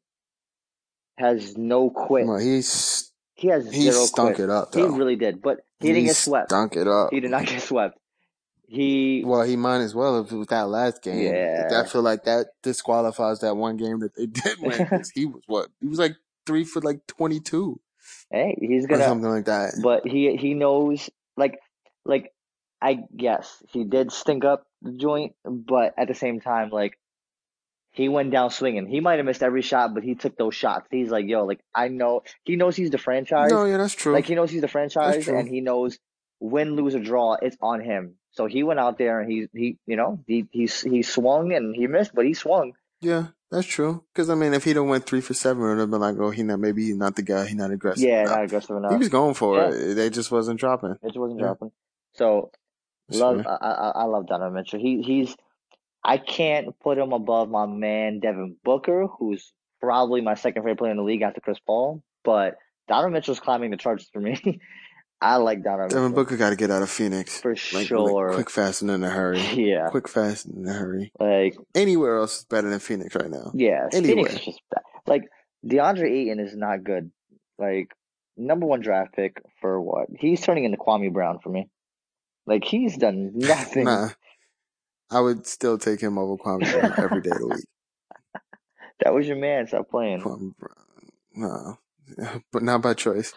has no quit. Well, he's He has he zero stunk quit. it up He though. really did, but he didn't He get swept. stunk it up. He did not get swept. He, Well, he might as well if it was that last game. I yeah. feel like that disqualifies that one game that they did win because he was what? He was like three for like twenty two Hey, he's or gonna, something like that. but he he knows like like I guess he did stink up the joint, but at the same time, like he went down swinging. He might have missed every shot, but he took those shots. He's like, yo, like I know he knows he's the franchise. No, yeah, that's true. Like he knows he's the That's franchise, true. and he knows win, lose, or draw, it's on him. So he went out there and he he you know he he he swung and he missed, but he swung. Yeah, that's true. Because I mean, if he'd have went three for seven, it would have been like, oh, he not maybe he's not the guy. He's not aggressive Yeah, enough. not aggressive He enough. was going for Yeah, it. They just wasn't dropping. it wasn't Yeah, dropping. So that's love fair. I I, I love Donovan Mitchell. He he's I can't put him above my man Devin Booker, who's probably my second favorite player in the league after Chris Paul. But Donovan Mitchell's climbing the charts for me. I like Donovan Devin Mitchell Booker got to get out of Phoenix, for like like sure. quick, fast, and in a hurry. Yeah, Quick, fast, and in a hurry. like Anywhere else is better than Phoenix right now. yeah, Phoenix is Anywhere. just bad. Like DeAndre Ayton is not good. Like number one draft pick for what? He's turning into Kwame Brown for me. Like he's done nothing. Nah, I would still take him over Kwame Brown every day of the week. That was your man. Stop playing. Kwame Brown, no, but not by choice.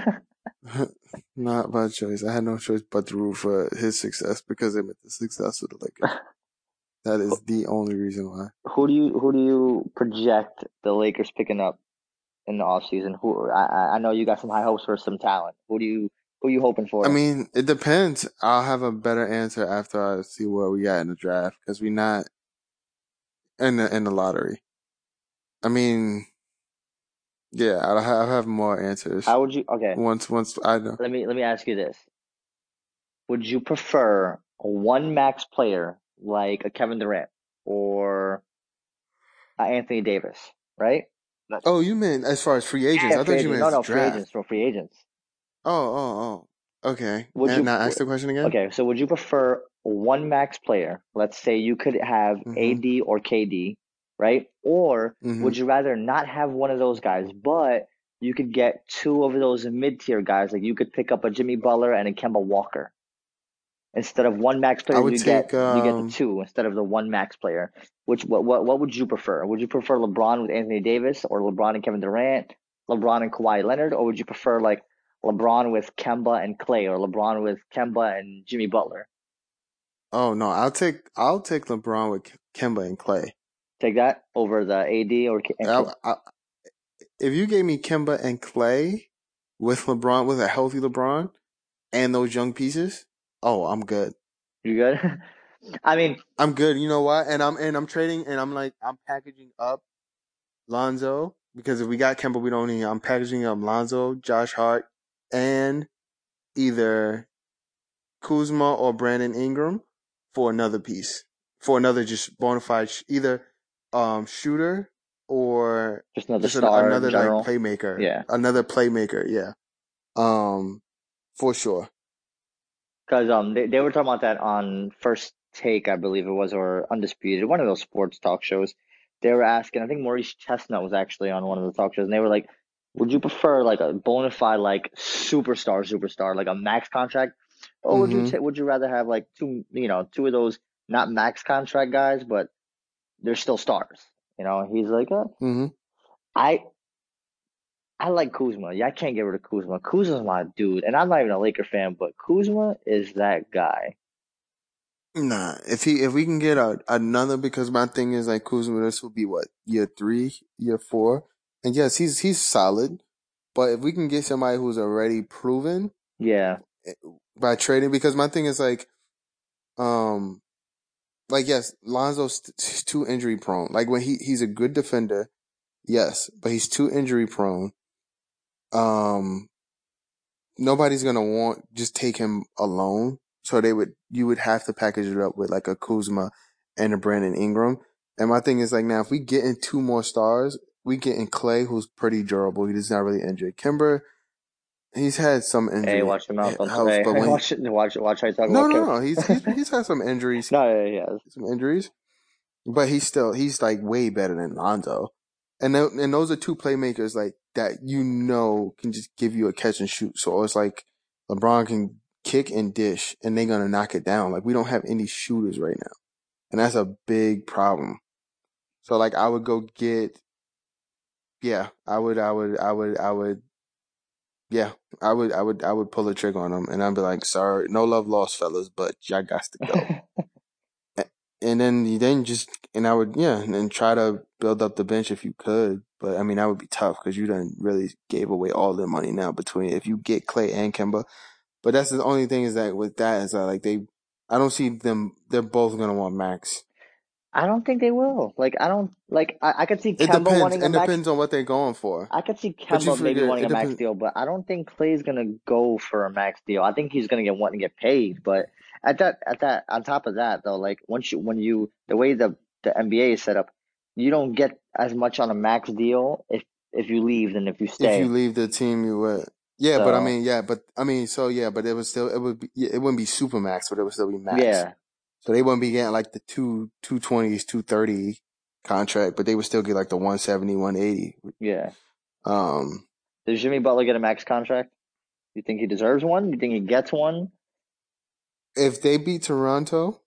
Not by choice. I had no choice but to root for his success because it meant the success of the Lakers. That is the only reason why. Who do you who do you project the Lakers picking up in the offseason? Who I I know you got some high hopes for some talent. Who do you who you hoping for? I mean, it depends. I'll have a better answer after I see where we got in the draft because we're not in the in the lottery. I mean, yeah, I'll have, I'll have more answers How would you? Okay, once once I know. let me let me ask you this: would you prefer a one max player like a Kevin Durant or a Anthony Davis? Right? That's, Oh, you meant as far as free agents? yeah, I free thought you agents. meant No, as a no, free draft. agents. No, free agents. Oh, oh, oh. Okay. Would And you? now ask the question again. Okay, so would you prefer one max player? Let's say you could have Mm-hmm. A D or K D, right? Or Mm-hmm. would you rather not have one of those guys, but you could get two of those mid-tier guys? Like you could pick up a Jimmy Butler and a Kemba Walker. Instead of one max I player, would you get take you get the um. two instead of the one max player. Which what what what would you prefer? Would you prefer LeBron with Anthony Davis or LeBron and Kevin Durant, LeBron and Kawhi Leonard, or would you prefer like LeBron with Kemba and Clay or LeBron with Kemba and Jimmy Butler? Oh no, I'll take I'll take LeBron with Kemba and Clay. Take that over the A D or K- and I, K- I, if you gave me Kemba and Clay with LeBron, with a healthy LeBron and those young pieces, oh, I'm good. you good? I mean, I'm good. You know what? And I'm and I'm trading and I'm like I'm packaging up Lonzo because if we got Kemba, we don't need. I'm packaging up Lonzo, Josh Hart, and either Kuzma or Brandon Ingram for another piece, for another just bona fide sh- either um shooter or just another just an, star in another like general. playmaker, Yeah, another playmaker. Yeah, um, for sure. because um they they were talking about that on first Take, I believe it was, or Undisputed, one of those sports talk shows. They were asking, I think Maurice Chestnut was actually on one of the talk shows, and they were like, would you prefer like a bona fide like superstar superstar, like a max contract, or would you Mm-hmm. ta- would you rather have like two, you know, two of those not max contract guys, but they're still stars, you know? He's like, uh, Mm-hmm. I I like Kuzma. Yeah, I can't get rid of Kuzma. Kuzma's my dude, and I'm not even a Laker fan, but Kuzma is that guy. Nah, if he if we can get a, another, because my thing is like Kuzma, this will be what, year three, year four, and yes, he's he's solid, but if we can get somebody who's already proven Yeah. eh, by trading, because my thing is like, um, like yes, Lonzo's t- too injury prone. Like when he he's a good defender, yes, but he's too injury prone. Um, nobody's gonna want just take him alone. So they would you would have to package it up with like a Kuzma and a Brandon Ingram. And my thing is like, now if we get in two more stars, we get in Clay, who's pretty durable. He's not really injured. Kimber, he's had some Hey, injury watch your mouth. Don't. health, Hey, but hey, when he, watch it. Watch Watch how you talk no about no Kim. no, he's he's he's had some injuries, No, yeah, yeah, some injuries, but he's still he's like way better than Lonzo. And th- and those are two playmakers like that, you know, can just give you a catch and shoot. So it's like LeBron can kick and dish, and they're gonna knock it down. Like we don't have any shooters right now, and that's a big problem. So like I would go get, yeah, I would, I would, I would, I would, yeah, I would, I would, I would pull the trigger on them, and I'd be like, sorry, no love lost, fellas, but y'all got to go. yeah. And then you then just and I would, yeah, and then try to build up the bench if you could, but I mean that would be tough because you done really gave away all their money now between if you get Clay and Kemba. But that's the only thing is that with that is that like they, I don't see them. They're both gonna want max. I don't think they will. Like, I don't like. I, I could see It Kemba depends. wanting a It max. depends on what they're going for. I could see But you Kemba maybe figure wanting it a max depends deal, but I don't think Clay's gonna go for a max deal. I think he's gonna get wanting to get paid. But at that, at that, on top of that, though, like once you, when you, the way the the N B A is set up, you don't get as much on a max deal if if you leave than if you if you stay. leave the team you would. Yeah, but I So mean, yeah, but I mean, so yeah, but it was still it would be yeah, it wouldn't be super max, but it would still be max. yeah, So they wouldn't be getting like the two two twenties, two thirty contract, but they would still get like the one seventy, one eighty. yeah. Um, Does Jimmy Butler get a max contract? You think he deserves one? You think he gets one? if they beat Toronto,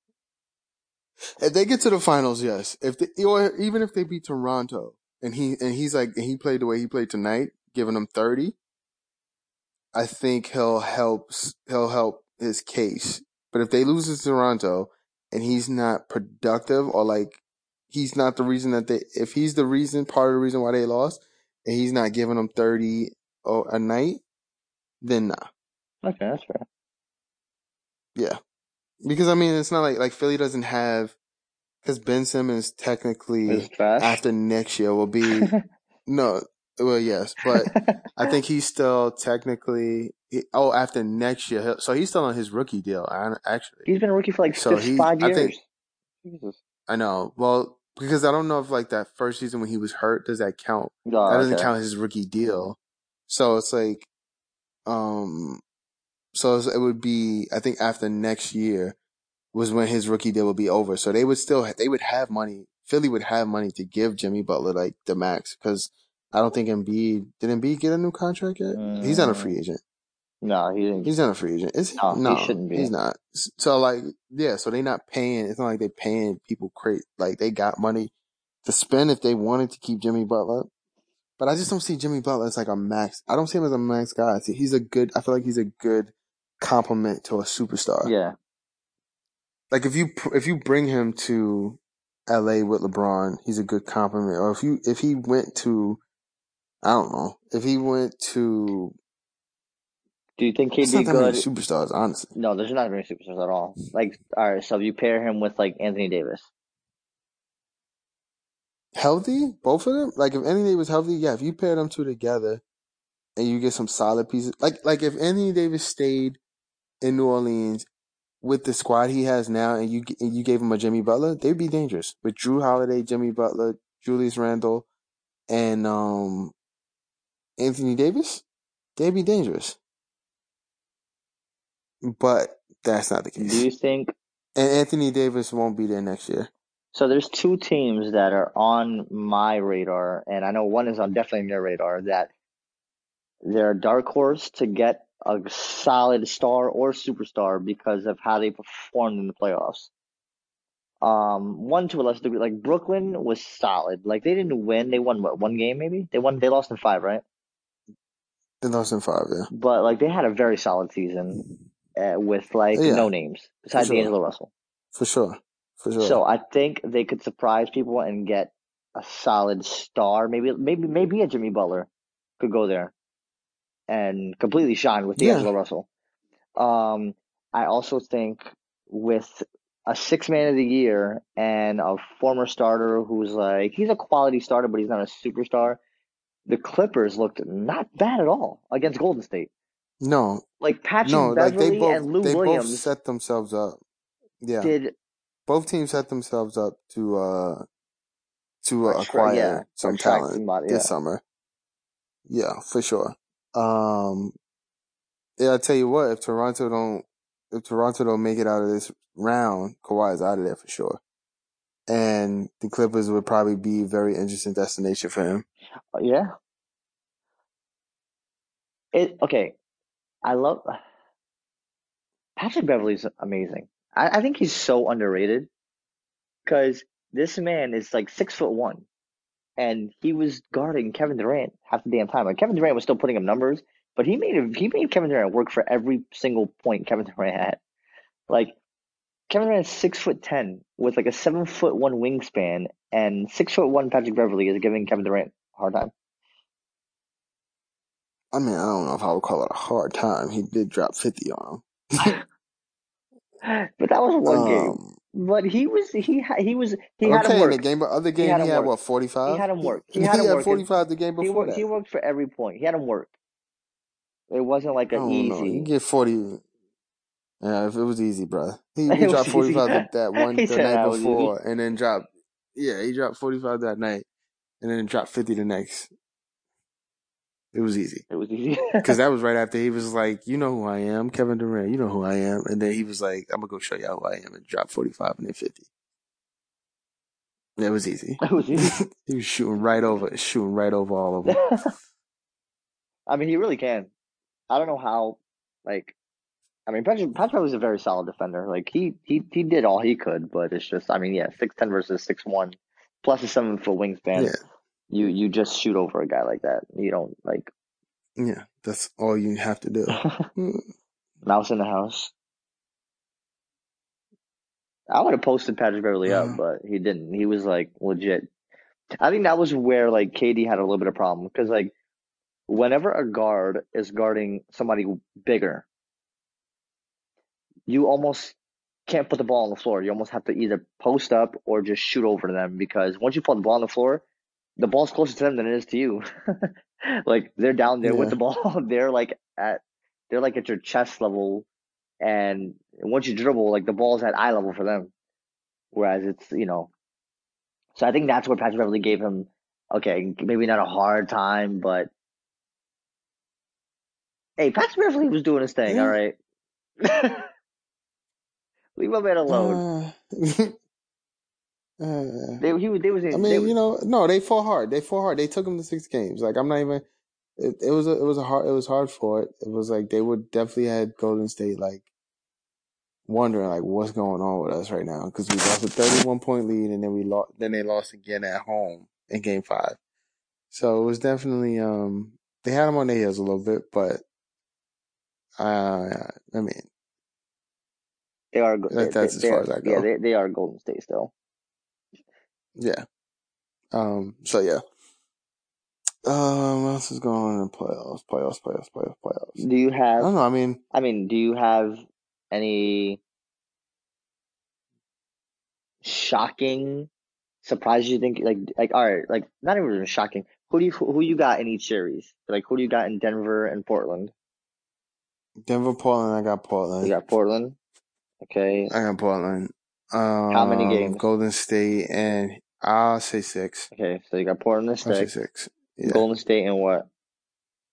if they get to the finals, yes. If they, or even if they beat Toronto and he and he's like and he played the way he played tonight, giving them thirty, I think he'll help he'll help his case. But if they lose to Toronto and he's not productive or like he's not the reason that they if he's the reason part of the reason why they lost and he's not giving them thirty a night, then nah. Okay, that's fair. Yeah. Because I mean it's not like like Philly doesn't have because Ben Simmons It's technically trash. after next year will be no, well, yes, but I think he's still technically. Oh, after next year, he'll- so he's still on his rookie deal. I- Actually, He's been a rookie for like so fif- he, five I think, years. Jesus. I know. Well, because I don't know if like that first season when he was hurt, does that count? That Oh, doesn't okay. count his rookie deal. So it's like, um, so it would be. I think after next year was when his rookie deal would be over. So they would still, they would have money. Philly would have money to give Jimmy Butler like the max because I don't think Embiid did Embiid get a new contract yet. He's not a Mm, free agent. no, he didn't. He's not a free agent. Is he? No, he No, shouldn't be. he's not. So like, yeah. So they not paying. It's not like they paying people crazy. Like they got money to spend if they wanted to keep Jimmy Butler. But I just don't see Jimmy Butler as like a max. I don't see him as a max guy. I see he's a good. I feel like he's a good complement to a superstar. Yeah. Like if you if you bring him to L A with LeBron, he's a good compliment. Or if you if he went to I don't know if he went to Do you think he'd it's be not that many good? superstars, honestly. No, there's not very superstars at all. Like, all right, so if you pair him with like Anthony Davis. Healthy, both of them. Like if Anthony Davis healthy, yeah. If you pair them two together and you get some solid pieces, like like if Anthony Davis stayed in New Orleans with the squad he has now, and you and you gave him a Jimmy Butler, they'd be dangerous with Drew Holiday, Jimmy Butler, Julius Randle, and um Anthony Davis. They'd be dangerous. But that's not the Do case. you think? And Anthony Davis won't be there next year. So there's two teams that are on my radar, and I know one is on definitely on your radar, that they're a dark horse to get a solid star or superstar because of how they performed in the playoffs. Um, one to a lesser degree, like Brooklyn was solid. Like they didn't win, they won what, one game maybe? They won, they lost in five, right? They lost in five, yeah. But like they had a very solid season uh, with like Yeah, no names for besides sure. D'Angelo Russell. For sure. For sure. So I think they could surprise people and get a solid star. Maybe maybe maybe a Jimmy Butler could go there and completely shine with Yeah. D'Angelo Russell. Um, I also think with a six man of the year and a former starter who's like he's a quality starter, but he's not a superstar. The Clippers looked not bad at all against Golden State. No. Like No, Patrick like they Beverly both and Lou they both Williams set themselves up. Yeah. did Both teams set themselves up to uh to uh, attra- yeah, acquire some attract talent somebody. this Yeah. summer. Yeah, for sure. Um yeah, I tell you what, if Toronto don't if Toronto don't make it out of this round, Kawhi's out of there for sure. And the Clippers would probably be a very interesting destination for him. Yeah. It okay. I love Patrick Beverly's amazing. I, I think he's so underrated because this man is like six foot one, and he was guarding Kevin Durant half the damn time. Like Kevin Durant was still putting up numbers, but he made a, he made Kevin Durant work for every single point Kevin Durant had. Like Kevin Durant is six foot ten with like a seven foot one wingspan, and six foot one Patrick Beverly is giving Kevin Durant a hard time. I mean, I don't know if I would call it a hard time. He did drop fifty on him. But that was one game. Um, But he was he he was he had him okay, in the work. game, but other He game had he him had work. what forty He five. had him He, work. He he had him had working. forty five the game He before worked. He that. worked for every point. He had him work. It wasn't like I an don't know. You easy. get forty. Yeah, if it was easy, bro. He he It was dropped forty easy. five that, that one He the said night that was easy. before, and then dropped. Yeah, he dropped forty five that night, and then dropped fifty the next. It was easy. It was easy. Because that was right after he was like, you know who I am, Kevin Durant, you know who I am. And then he was like, I'm going to go show y'all who I am, and drop forty-five and then fifty. It was easy. It was easy. He was shooting right over, shooting right over all of them. I mean, he really can. I don't know how. Like, I mean, Patrick Patrick was a very solid defender. Like, he he he did all he could, but it's just, I mean, yeah, six ten versus six one, plus a seven foot wingspan. Yeah. You you just shoot over a guy like that. You don't like. Yeah, that's all you have to do. Mouse in the house. I would have posted Patrick Beverly up, Uh, but he didn't. He was like legit. I think that was where like K D had a little bit of problem because like whenever a guard is guarding somebody bigger, you almost can't put the ball on the floor. You almost have to either post up or just shoot over to them because once you put the ball on the floor, the ball's closer to them than it is to you. Like they're down there with yeah. the ball. They're like at they're like at your chest level, and once you dribble, like the ball's at eye level for them. Whereas it's you know, so I think that's where Patrick Beverly gave him okay, maybe not a hard time, but hey, Patrick Beverly was doing his thing. All Yeah. right, leave my man alone. Uh, uh, They he was they was I they mean, you know, no, they fought hard. They fought hard. They took him to six games. Like I'm not even. It, it was a, it was a hard, it was hard for it. It was like they would definitely had Golden State like wondering like what's going on with us right now because we lost a thirty-one point lead and then we lost, then they lost again at home in Game Five. So it was definitely um they had them on their heels a little bit, but uh I mean they are they, that, they, that's as they far are as I yeah go. they they are Golden State still. Yeah. Um. So yeah. Um. What else is going on in the playoffs? Playoffs. Playoffs. Playoffs. Playoffs. Do you I have? don't know. I mean, I mean, do you have any shocking surprises you think like like all right like not even shocking? Who do you who you got in each series? Like who do you got in Denver and Portland? Denver, Portland. I got You Portland. got Portland. Okay. I got Portland. How many Um. games? Golden State and I'll say six. Okay, so you got Portland and I'll say six, six. Yeah. Golden State and what?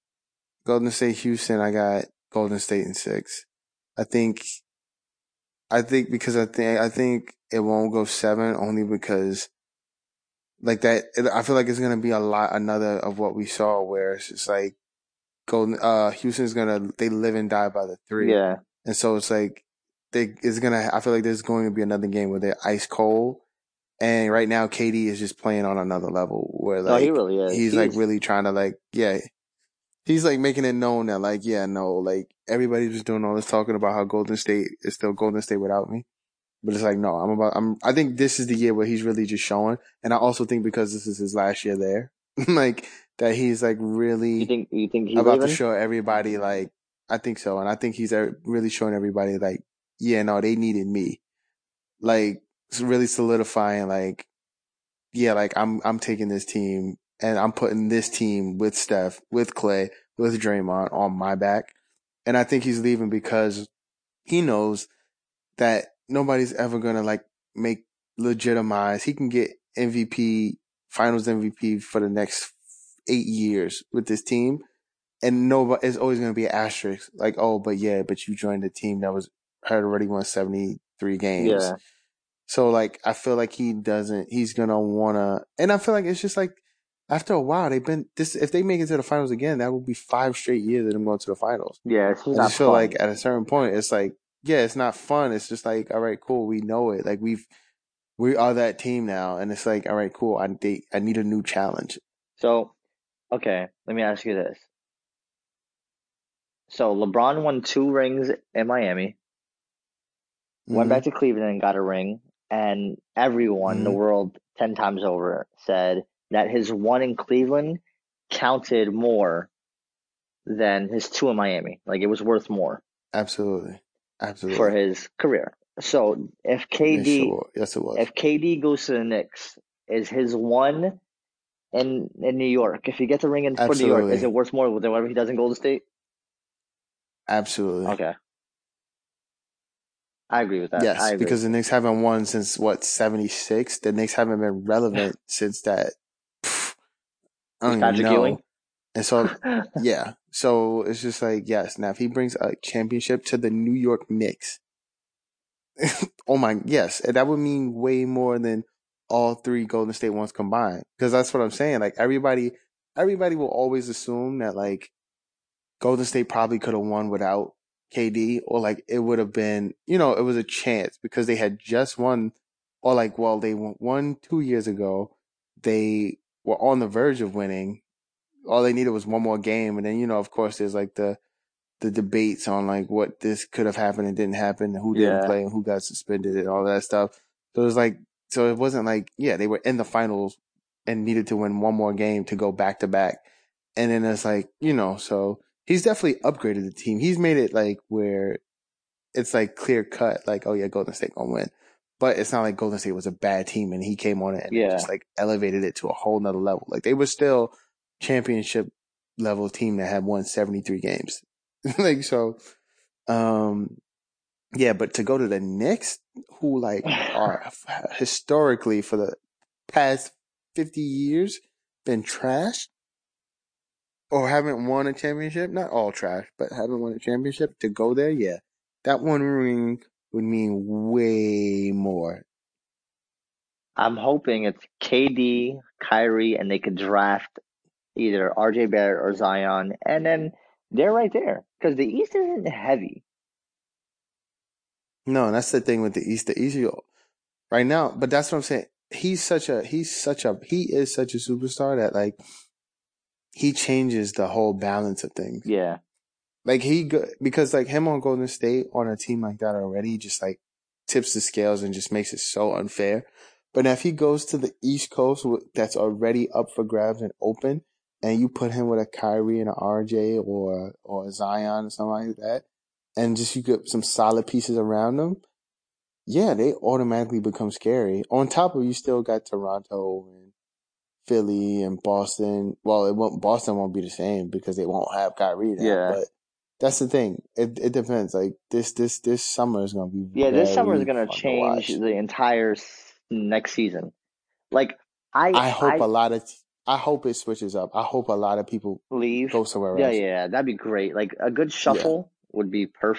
Golden State, Houston. I got Golden State in six. I think I think because I think I think it won't go seven only because like that. It, I feel like it's gonna be a lot another of what we saw where it's just like Golden. Uh, Houston's gonna they live and die by the three, Yeah. and so it's like they it's gonna. I feel like there's going to be another game where they're ice cold. And right now, K D is just playing on another level where No, he like really is. he's like He's really trying to like yeah he's like making it known that like yeah no like everybody was doing all this talking about how Golden State is still Golden State without me. But it's like, no, I'm about, I'm, I think this is the year where he's really just showing. And I also think because this is his last year there, like, that he's like you really think you think he's about to leaving? show everybody, like, I think so. And I think he's uh, really showing everybody, like, yeah, no, they needed me. Like, it's really solidifying, like, yeah, like, I'm, I'm taking this team and I'm putting this team with Steph, with Clay, with Draymond on my back. And I think he's leaving because he knows that nobody's ever gonna like make legitimize. He can get M V P, Finals M V P for the next eight years with this team, and nobody is always gonna be an asterisk. Like, oh, but yeah, but you joined a team that was had already won seventy three games. Yeah. So like, I feel like he doesn't. He's gonna wanna, and I feel like it's just like. After a while, they've been this. If they make it to the finals again, that will be five straight years of them going to the finals. Yeah, it's just I not just feel like fun. at a certain point, it's like, yeah, it's not fun. It's just like, all right, cool, we know it. Like we've we are that team now, and it's like, all right, cool. I they, I need a new challenge. So, okay, let me ask you this. So LeBron won two rings in Miami, went Mm-hmm. back to Cleveland and got a ring, and everyone in the Mm-hmm. world ten times over said that his one in Cleveland counted more than his two in Miami. Like it was worth more Absolutely, for absolutely. his career. So if Yes, it KD was. Yes, it was. if K D goes to the Knicks, is his one in in New York? If he gets a ring in for New York, is it Absolutely, worth more than whatever he does in Golden State? absolutely. Okay, I agree with that. I Yes, agree. because the Knicks haven't won since what seventy six. The Knicks haven't been relevant since that. Pff, I It's don't even Patrick Ewing. know. And so, yeah. So it's just like, yes. Now, if he brings a championship to the New York Knicks, oh my, yes, and that would mean way more than all three Golden State ones combined. Because that's what I'm saying. Like everybody, everybody will always assume that like Golden State probably could have won without K D, or like it would have been, you know, it was a chance because they had just won, or like, well, they won two years ago. They were on the verge of winning. All they needed was one more game, and then you know, of course, there's like the the debates on like what this could have happened and didn't happen, who didn't Yeah, play and who got suspended and all that stuff. So it was like, so it wasn't like, yeah, they were in the finals and needed to win one more game to go back to back. And then it's like, you know, so he's definitely upgraded the team. He's made it like where it's like clear cut, like, oh yeah, Golden State gonna win. But it's not like Golden State was a bad team and he came on it and then yeah. just like elevated it to a whole nother level. Like they were still championship level team that had won seventy-three games. Like, so, um, yeah, but to go to the Knicks, who like are historically for the past fifty years been trash or haven't won a championship, not all trash, but haven't won a championship, to go there, yeah, that one ring would mean way more. I'm hoping it's K D, Kyrie, and they could draft either R J Barrett or Zion, and then they're right there because the East isn't heavy. No, and that's the thing with the East. The East right now, but that's what I'm saying. He's such a he's such a he is such a superstar that like he changes the whole balance of things. Yeah, Like he go, because like him on Golden State on a team like that already just like tips the scales and just makes it so unfair. But now if he goes to the East Coast that's already up for grabs and open, and you put him with a Kyrie and a R J or or a Zion or something like that, and just you get some solid pieces around them, yeah, they automatically become scary. On top of you still got Toronto and Philly and Boston. Well, it won't Boston won't be the same because they won't have Kyrie now, yeah, but that's the thing. It it depends. Like this this this summer is gonna be yeah. This summer is very gonna fun to change watch. the entire s- next season. Like I, I hope a I lot of I hope it switches up. I hope a lot of people leave. go somewhere Yeah, else. yeah, that'd be great. Like a good Yeah. shuffle would be perfect.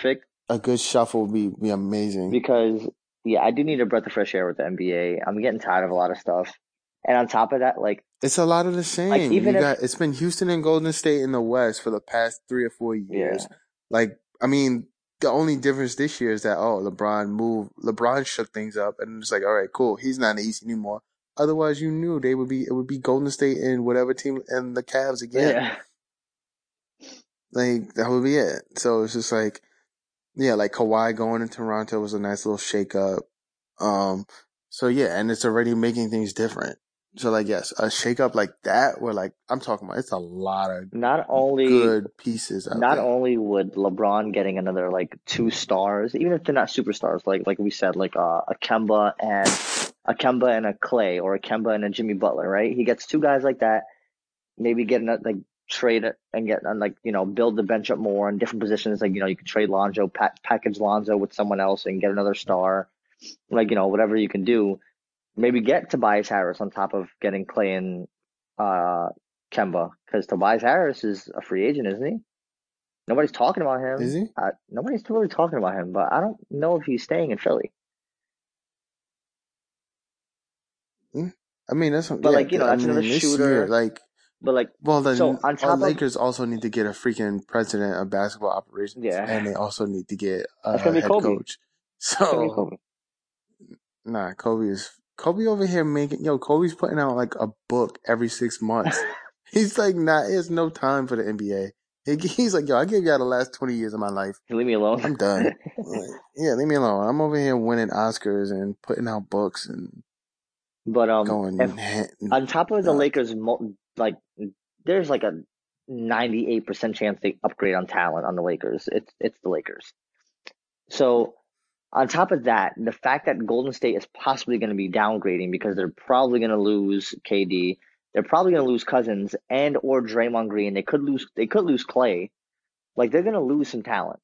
A good shuffle would be be amazing. because yeah, I do need a breath of fresh air with the N B A. I'm getting tired of a lot of stuff, and on top of that, like It's a lot of the like same. even You if got it's been Houston and Golden State in the West for the past three or four yeah years. Like, I mean, the only difference this year is that oh, LeBron moved, LeBron shook things up, and it's like, all right, cool, he's not in the East anymore. Otherwise, you knew they would be it would be Golden State and whatever team and the Cavs again. yeah Like that would be it. So it's just like, yeah, like Kawhi going in Toronto was a nice little shake up. Um, so yeah, and it's already making things different. So like, yes, a shake up like that, where like I'm talking about, it's a lot of not only good pieces out not there. only would LeBron getting another like two stars, even if they're not superstars, like like we said, like uh, a Kemba and a Kemba and a Clay, or a Kemba and a Jimmy Butler, right? He gets two guys like that, maybe get a, like trade it and get and like you know build the bench up more in different positions. Like you know you could trade Lonzo, pa- package Lonzo with someone else and get another star. Like you know whatever you can do. Maybe get Tobias Harris on top of getting Clay and uh, Kemba, because Tobias Harris is a free agent, isn't he? Nobody's talking about Is him. he? Uh, nobody's really talking about him, but I don't know if he's staying in Philly. Mm. I mean, that's But yeah. like you know, I that's another mean, this year, shooter. like, But like, well, so the on uh, top of Lakers also need to get a freaking president of basketball operations, and yeah, they also need to get that's gonna a be head Kobe. coach. That's gonna be So Kobe. nah, Kobe is Kobe over here making yo. Kobe's putting out like a book every six months. He's like not. He has no time for the N B A. He, he's like, yo, I gave y'all the last twenty years of my life. Leave me alone. I'm done. Like, yeah, leave me alone. I'm over here winning Oscars and putting out books and But um, if going. on top of the Uh, Lakers, like there's like a ninety-eight percent chance they upgrade on talent on the Lakers. It's it's the Lakers. So on top of that, the fact that Golden State is possibly going to be downgrading because they're probably going to lose K D, they're probably going to lose Cousins and or Draymond Green. They could lose. They could lose Clay. Like they're going to lose some talent.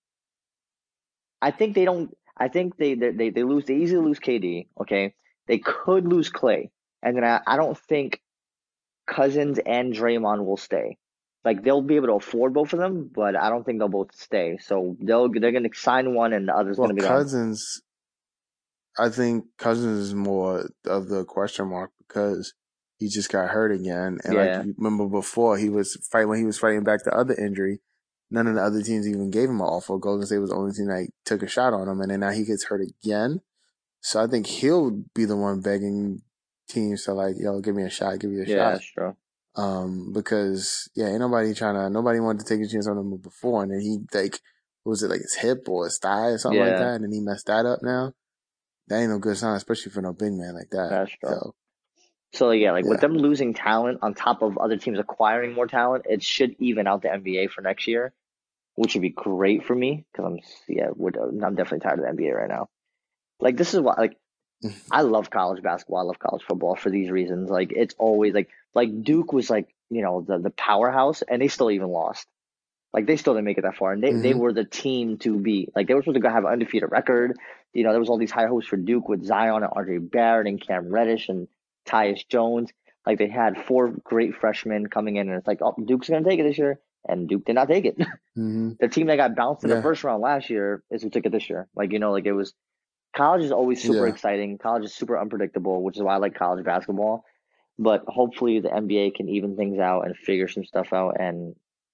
I think they don't. I think they they they lose. They easily lose K D. Okay, they could lose Clay, and then I, I don't think Cousins and Draymond will stay. Like they'll be able to afford both of them, but I don't think they'll both stay. So they'll they're going to sign one, and the other's going well, to be gone. Cousins. I think Cousins is more of the question mark because he just got hurt again, and like Yeah, you remember before he was fight when he was fighting back the other injury. None of the other teams even gave him an offer. Golden State was the only team that took a shot on him, and then now he gets hurt again. So I think he'll be the one begging teams to like, yo, give me a shot, give me a yeah, shot. that's true. Um, because yeah, ain't nobody trying to, nobody wanted to take a chance on him before, and then he like, what was it like his hip or his thigh or something like Yeah, that, and then he messed that up now. That ain't no good sign, especially for no big man like that. that's true. So So yeah, like with yeah, them losing talent on top of other teams acquiring more talent, it should even out the N B A for next year, which would be great for me because I'm yeah, would, I'm definitely tired of the N B A right now. Like this is why like I love college basketball, I love college football for these reasons. Like it's always like like Duke was like you know the the powerhouse, and they still even lost. Like they still didn't make it that far, and they, they mm-hmm. were the team to beat. Like they were supposed to go have an undefeated record. You know, there was all these high hopes for Duke with Zion and R J Barrett and Cam Reddish and Tyus Jones. Like they had four great freshmen coming in, and it's like, oh, Duke's gonna take it this year, and Duke did not take it. Mm-hmm. The team that got bounced in the Yeah, first round last year is who took it this year. Like you know, like it was college is always super yeah. exciting. College is super unpredictable, which is why I like college basketball. But hopefully the N B A can even things out and figure some stuff out and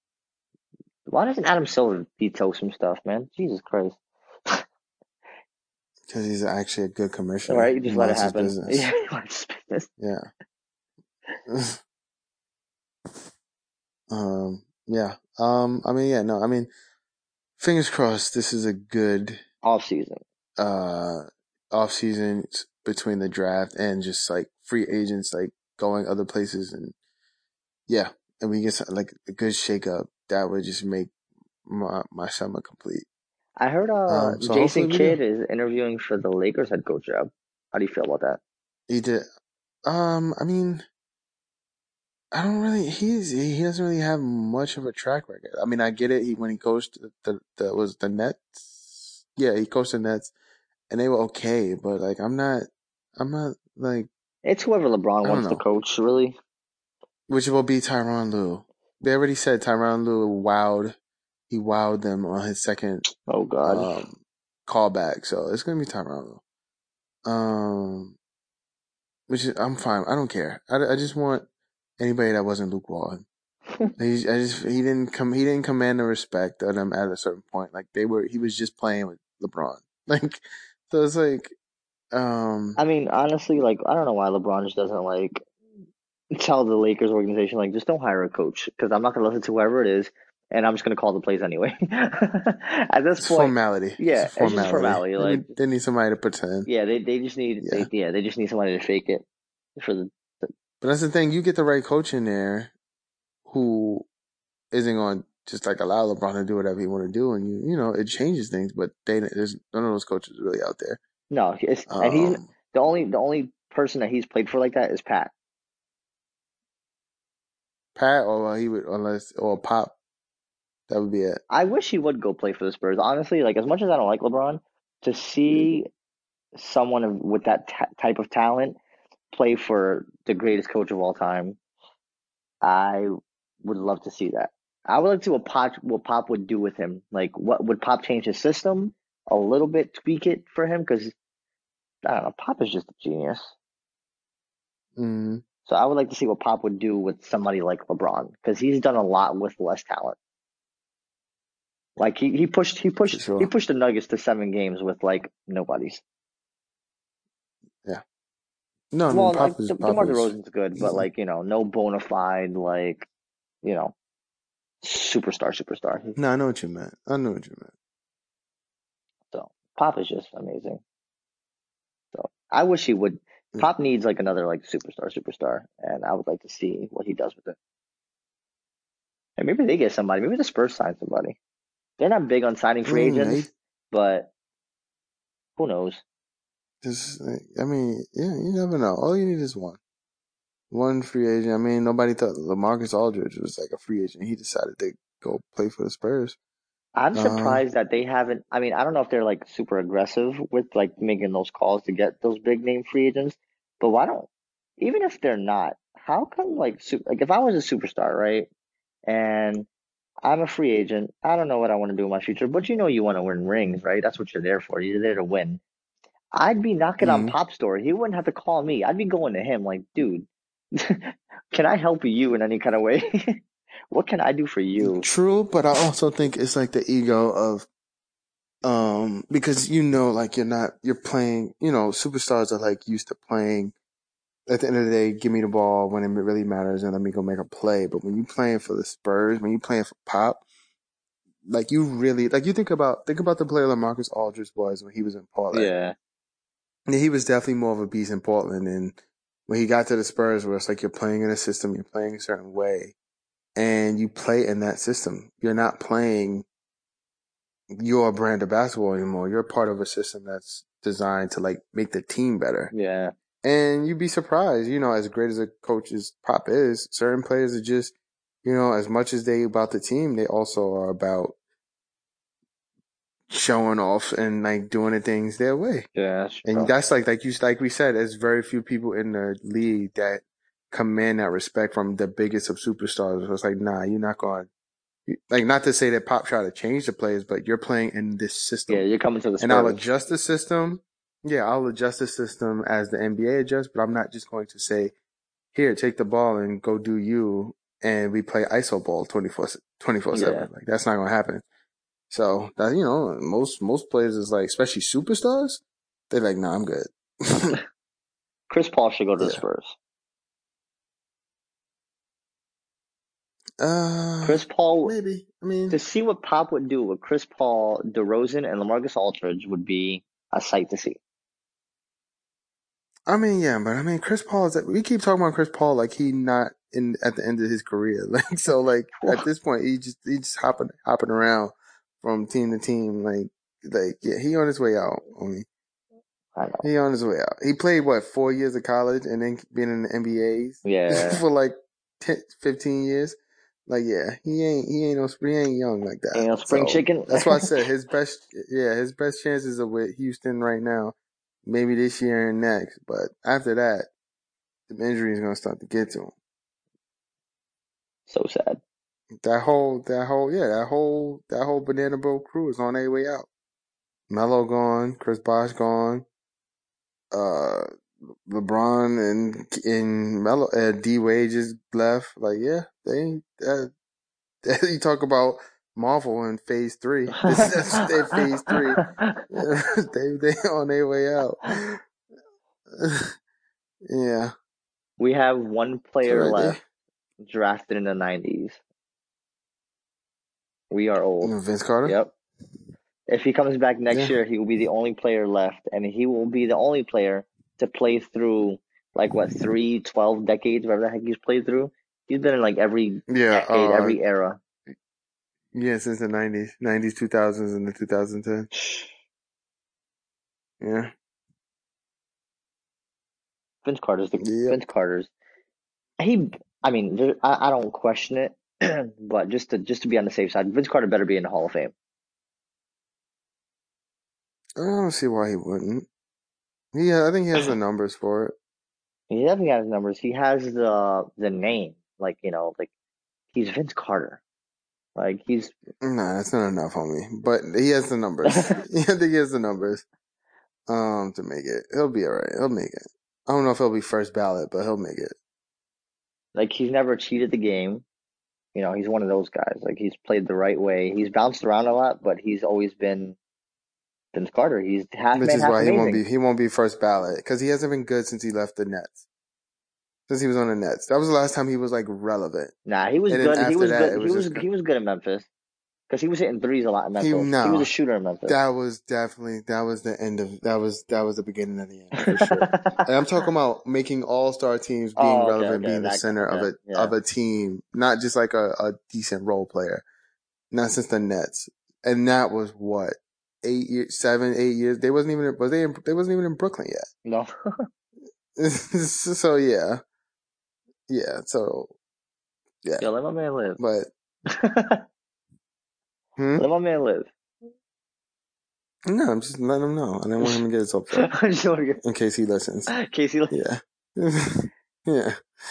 why doesn't Adam Silver veto some stuff, man? Jesus Christ. Because he's actually a good All commissioner. right, you He just let it minds his happen. Yeah, business. it's business. Yeah. um. Yeah. Um. I mean, yeah. No. I mean, fingers crossed. This is a good Off season. uh off season between the draft and just like free agents like going other places and yeah, and we get some, like a good shake up that would just make my my summer complete. I heard uh Um, so Jason hopefully we do. Kidd is interviewing for the Lakers head coach job. How do you feel about that? He did. Um, I mean, I don't really. He's he doesn't really have much of a track record. I mean, I get it. He when he coached the the, the was the Nets. Yeah, he coached the Nets, and they were okay. But like, I'm not. I'm not like It's whoever LeBron I don't wants to know. coach, really. Which will be Tyronn Lue. They already said Tyronn Lue wowed. he wowed them on his second Oh God. um, callback. So it's gonna be Tyronn. Um, which is, I'm fine. I don't care. I, I just want anybody that wasn't Luke Walton. He, I just he didn't come. He didn't command the respect of them at a certain point. Like they were. He was just playing with LeBron. Like so, it's like. Um, I mean, honestly, like I don't know why LeBron just doesn't like tell the Lakers organization like just don't hire a coach because I'm not gonna listen to whoever it is, and I'm just gonna call the plays anyway. At this it's point, formality. It's yeah, a it's just formality. formality. They Like, need, they need somebody to pretend. yeah, they they just need Yeah. they yeah they just need somebody to fake it for the. the But that's the thing. You get the right coach in there, who isn't going to just like allow LeBron to do whatever he want to do, and you you know it changes things. But they there's none of those coaches really out there. no, it's, and he's Um, the only the only person that he's played for like that is Pat. Pat or he would unless or Pop, that would be it. I wish he would go play for the Spurs. Honestly, like as much as I don't like LeBron, to see someone of, with that t- type of talent play for the greatest coach of all time, I would love to see that. I would like to see what Pop what Pop would do with him. Like, what would Pop change his system a little bit, tweak it for him? Because I don't know, Pop is just a genius. Mm, So I would like to see what Pop would do with somebody like LeBron because he's done a lot with less talent. Like he, he pushed he for pushed he sure. pushed the Nuggets to seven games with like nobody's. Yeah. No, I mean Well, like Pop is De- Pop DeMar is DeRozan's good, but easy. like you know, no bona fide like you know superstar superstar. No, I know what you meant. I know what you meant. So Pop is just amazing. So I wish he would. Yeah. Pop needs like another like superstar superstar, and I would like to see what he does with it. And maybe they get somebody. Maybe the Spurs sign somebody. They're not big on signing free Mm, agents, they but who knows? just, I mean, yeah, you never know. All you need is one. One free agent. I mean, nobody thought LaMarcus Aldridge was like a free agent. He decided to go play for the Spurs. I'm Um, surprised that they haven't. I mean, I don't know if they're like super aggressive with like making those calls to get those big name free agents, but why don't, even if they're not, how come like, su- like if I was a superstar, right? And I'm a free agent, I don't know what I want to do in my future, but you know, you want to win rings, right? That's what you're there for. You're there to win. I'd be knocking on mm, Pop's door. He wouldn't have to call me. I'd be going to him like, dude, can I help you in any kind of way? What can I do for you? true, but I also think it's like the ego of, um, because you know, like you're not, you're playing, you know, superstars are like used to playing. At the end of the day, give me the ball when it really matters and let me go make a play. But when you playing for the Spurs, when you playing for Pop, like you really, like you think about, think about the player LaMarcus Aldridge was when he was in Portland. Yeah, Yeah, he was definitely more of a beast in Portland. And when he got to the Spurs, where it's like you're playing in a system, you're playing a certain way, and you play in that system. You're not playing your brand of basketball anymore. You're part of a system that's designed to like make the team better. yeah, And you'd be surprised, you know, as great as a coach's Pop is, certain players are just, you know, as much as they about the team, they also are about showing off and like doing the things their way. yeah, that's And true. that's like, like you, like we said, there's very few people in the league that command that respect from the biggest of superstars. So it's like, nah, you're not going, like, not to say that Pop tried to change the players, but you're playing in this Yeah, system. you're coming to the And I'll Spurs. adjust the system. Yeah, I'll adjust the system as the N B A adjusts, but I'm not just going to say, here, take the ball and go do you, and we play iso ball twenty-four Yeah. seven. Like, that's not going to happen. So, that, you know, most, most players is like, especially superstars, they're like, nah, I'm good. Chris Paul should go to the Yeah. Spurs. Uh, Chris Paul, maybe. I mean, to see what Pop would do with Chris Paul, DeRozan, and LaMarcus Aldridge would be a sight to see. I mean, yeah, but I mean, Chris Paul is. We keep talking about Chris Paul like he not in at the end of his career. Like, so, like at this point, he just he just hopping hopping around from team to team. Like, like yeah, he on his way out. I mean, I know. he on his way out. He played what four years of college and then been in the N B As Yeah. for like ten, fifteen years. Like, yeah, he ain't he ain't no he ain't young like that. You know, spring So chicken. that's why I said his best. Yeah, his best chances are with Houston right now. Maybe this year and next, but after that, the injury is going to start to get to him. So sad. That whole, that whole, yeah, that whole, that whole Banana Boat crew is on their way out. Melo gone, Chris Bosh gone, uh, LeBron and and Melo, uh, D Wade just left. Like, yeah, they. Uh, you talk about Marvel in Phase Three. This is their Phase Three. they they on their way out. Yeah. We have one It's all player right. They left drafted in the nineties. We are old. Vince Carter. Yep. If he comes back next Yeah. year, he will be the only player left, and he will be the only player to play through like what three, twelve decades, whatever the heck he's played through. He's been in like every Yeah. decade, Uh. every era. Yeah. Since the nineties, nineties, two thousands, and the two thousand ten. Yeah. Vince Carter's the Yep. Vince Carter's. He, I mean, there, I, I don't question it, but just to just to be on the safe side, Vince Carter better be in the Hall of Fame. I don't see why he wouldn't. Yeah, I think he has the numbers for it. He definitely has numbers. He has the the name, like you know, like he's Vince Carter. Like he's Nah, that's not enough on me. But he has the numbers. I think he has the numbers. Um, to make it, he'll be alright. He'll make it. I don't know if he'll be first ballot, but he'll make it. like he's never cheated the game. You know, he's one of those guys. Like he's played the right way. He's bounced around a lot, but he's always been Vince Carter. He's half Which man, is half why he won't amazing. be he won't be first ballot because he hasn't been good since he left the Nets. Since he was on the Nets, that was the last time he was like relevant. Nah, he was And then good. He after was that, good. it He was was just he was good in Memphis because he was hitting threes a lot in he Memphis. He was a no. shooter in Memphis. That was definitely that was the end of that was that was the beginning of the end for sure. And I'm talking about making all star teams, being Oh, okay, relevant, okay, being the that guy. center of Okay, a yeah. of a team, not just like a, a decent role player. Not since the Nets, and that was what eight years, seven, eight years. They wasn't even was they in, they wasn't even in Brooklyn yet. No. So yeah, yeah. So yeah, Yo, let my man live. but hmm? Let my man live. No, I'm just letting him know. I didn't want him to get his hopes up I just want to in case he listens. get Casey. Yeah, yeah.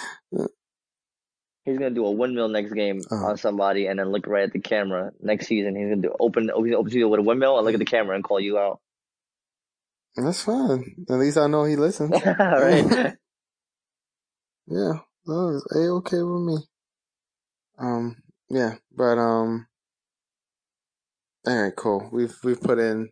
He's gonna do a windmill next game Uh, on somebody, and then look right at the camera. Next season, he's gonna do open open open studio with a windmill and look at the camera and call you out. that's fine. At least I know he listens. All right. Yeah, that was a-okay with me. Um, yeah, but um, all right, cool. We've we've put in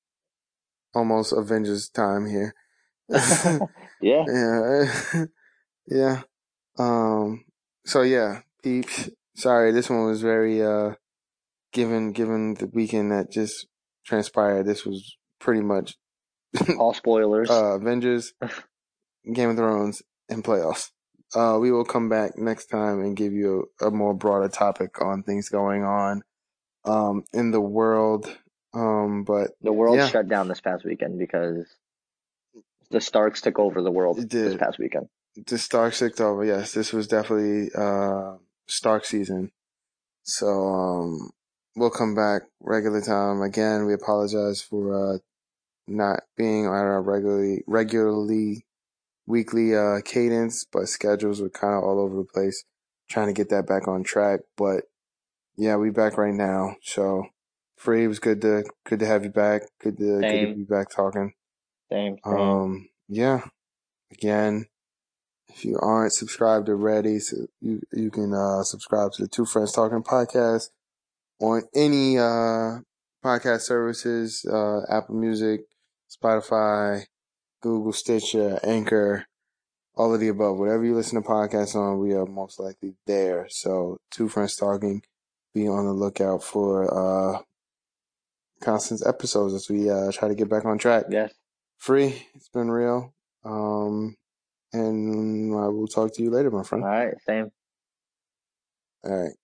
almost Avengers time here. Yeah. Yeah, yeah. Um, so yeah, peeps. Sorry, this one was very uh, given given the weekend that just transpired. This was pretty much All spoilers. uh, Avengers, Game of Thrones, and playoffs. Uh, we will come back next time and give you a, a more broader topic on things going on um, in the world. Um, but The world yeah, shut down this past weekend because the Starks took over the world it this did. past weekend. The Stark six over. Yes, this was definitely uh, Stark season. So um, we'll come back regular time again. We apologize for uh, not being on our regularly regularly weekly uh, cadence, but schedules were kind of all over the place. Trying to get that back on track, but yeah, we back right now. So, Free, it was good to good to have you back. Good to Same. good to be back talking. Same, same. Um, yeah. Again, if you aren't subscribed already, so you you can uh, subscribe to the Two Friends Talking podcast on any uh, podcast services, uh, Apple Music, Spotify, Google, Stitcher, Anchor. All of the above. Whatever you listen to podcasts on, we are most likely there. So, Two Friends Talking, be on the lookout for uh, constant episodes as we uh, try to get back on track. Yes. Free, it's been real. Um, and I will talk to you later, my friend. All right, same. All right.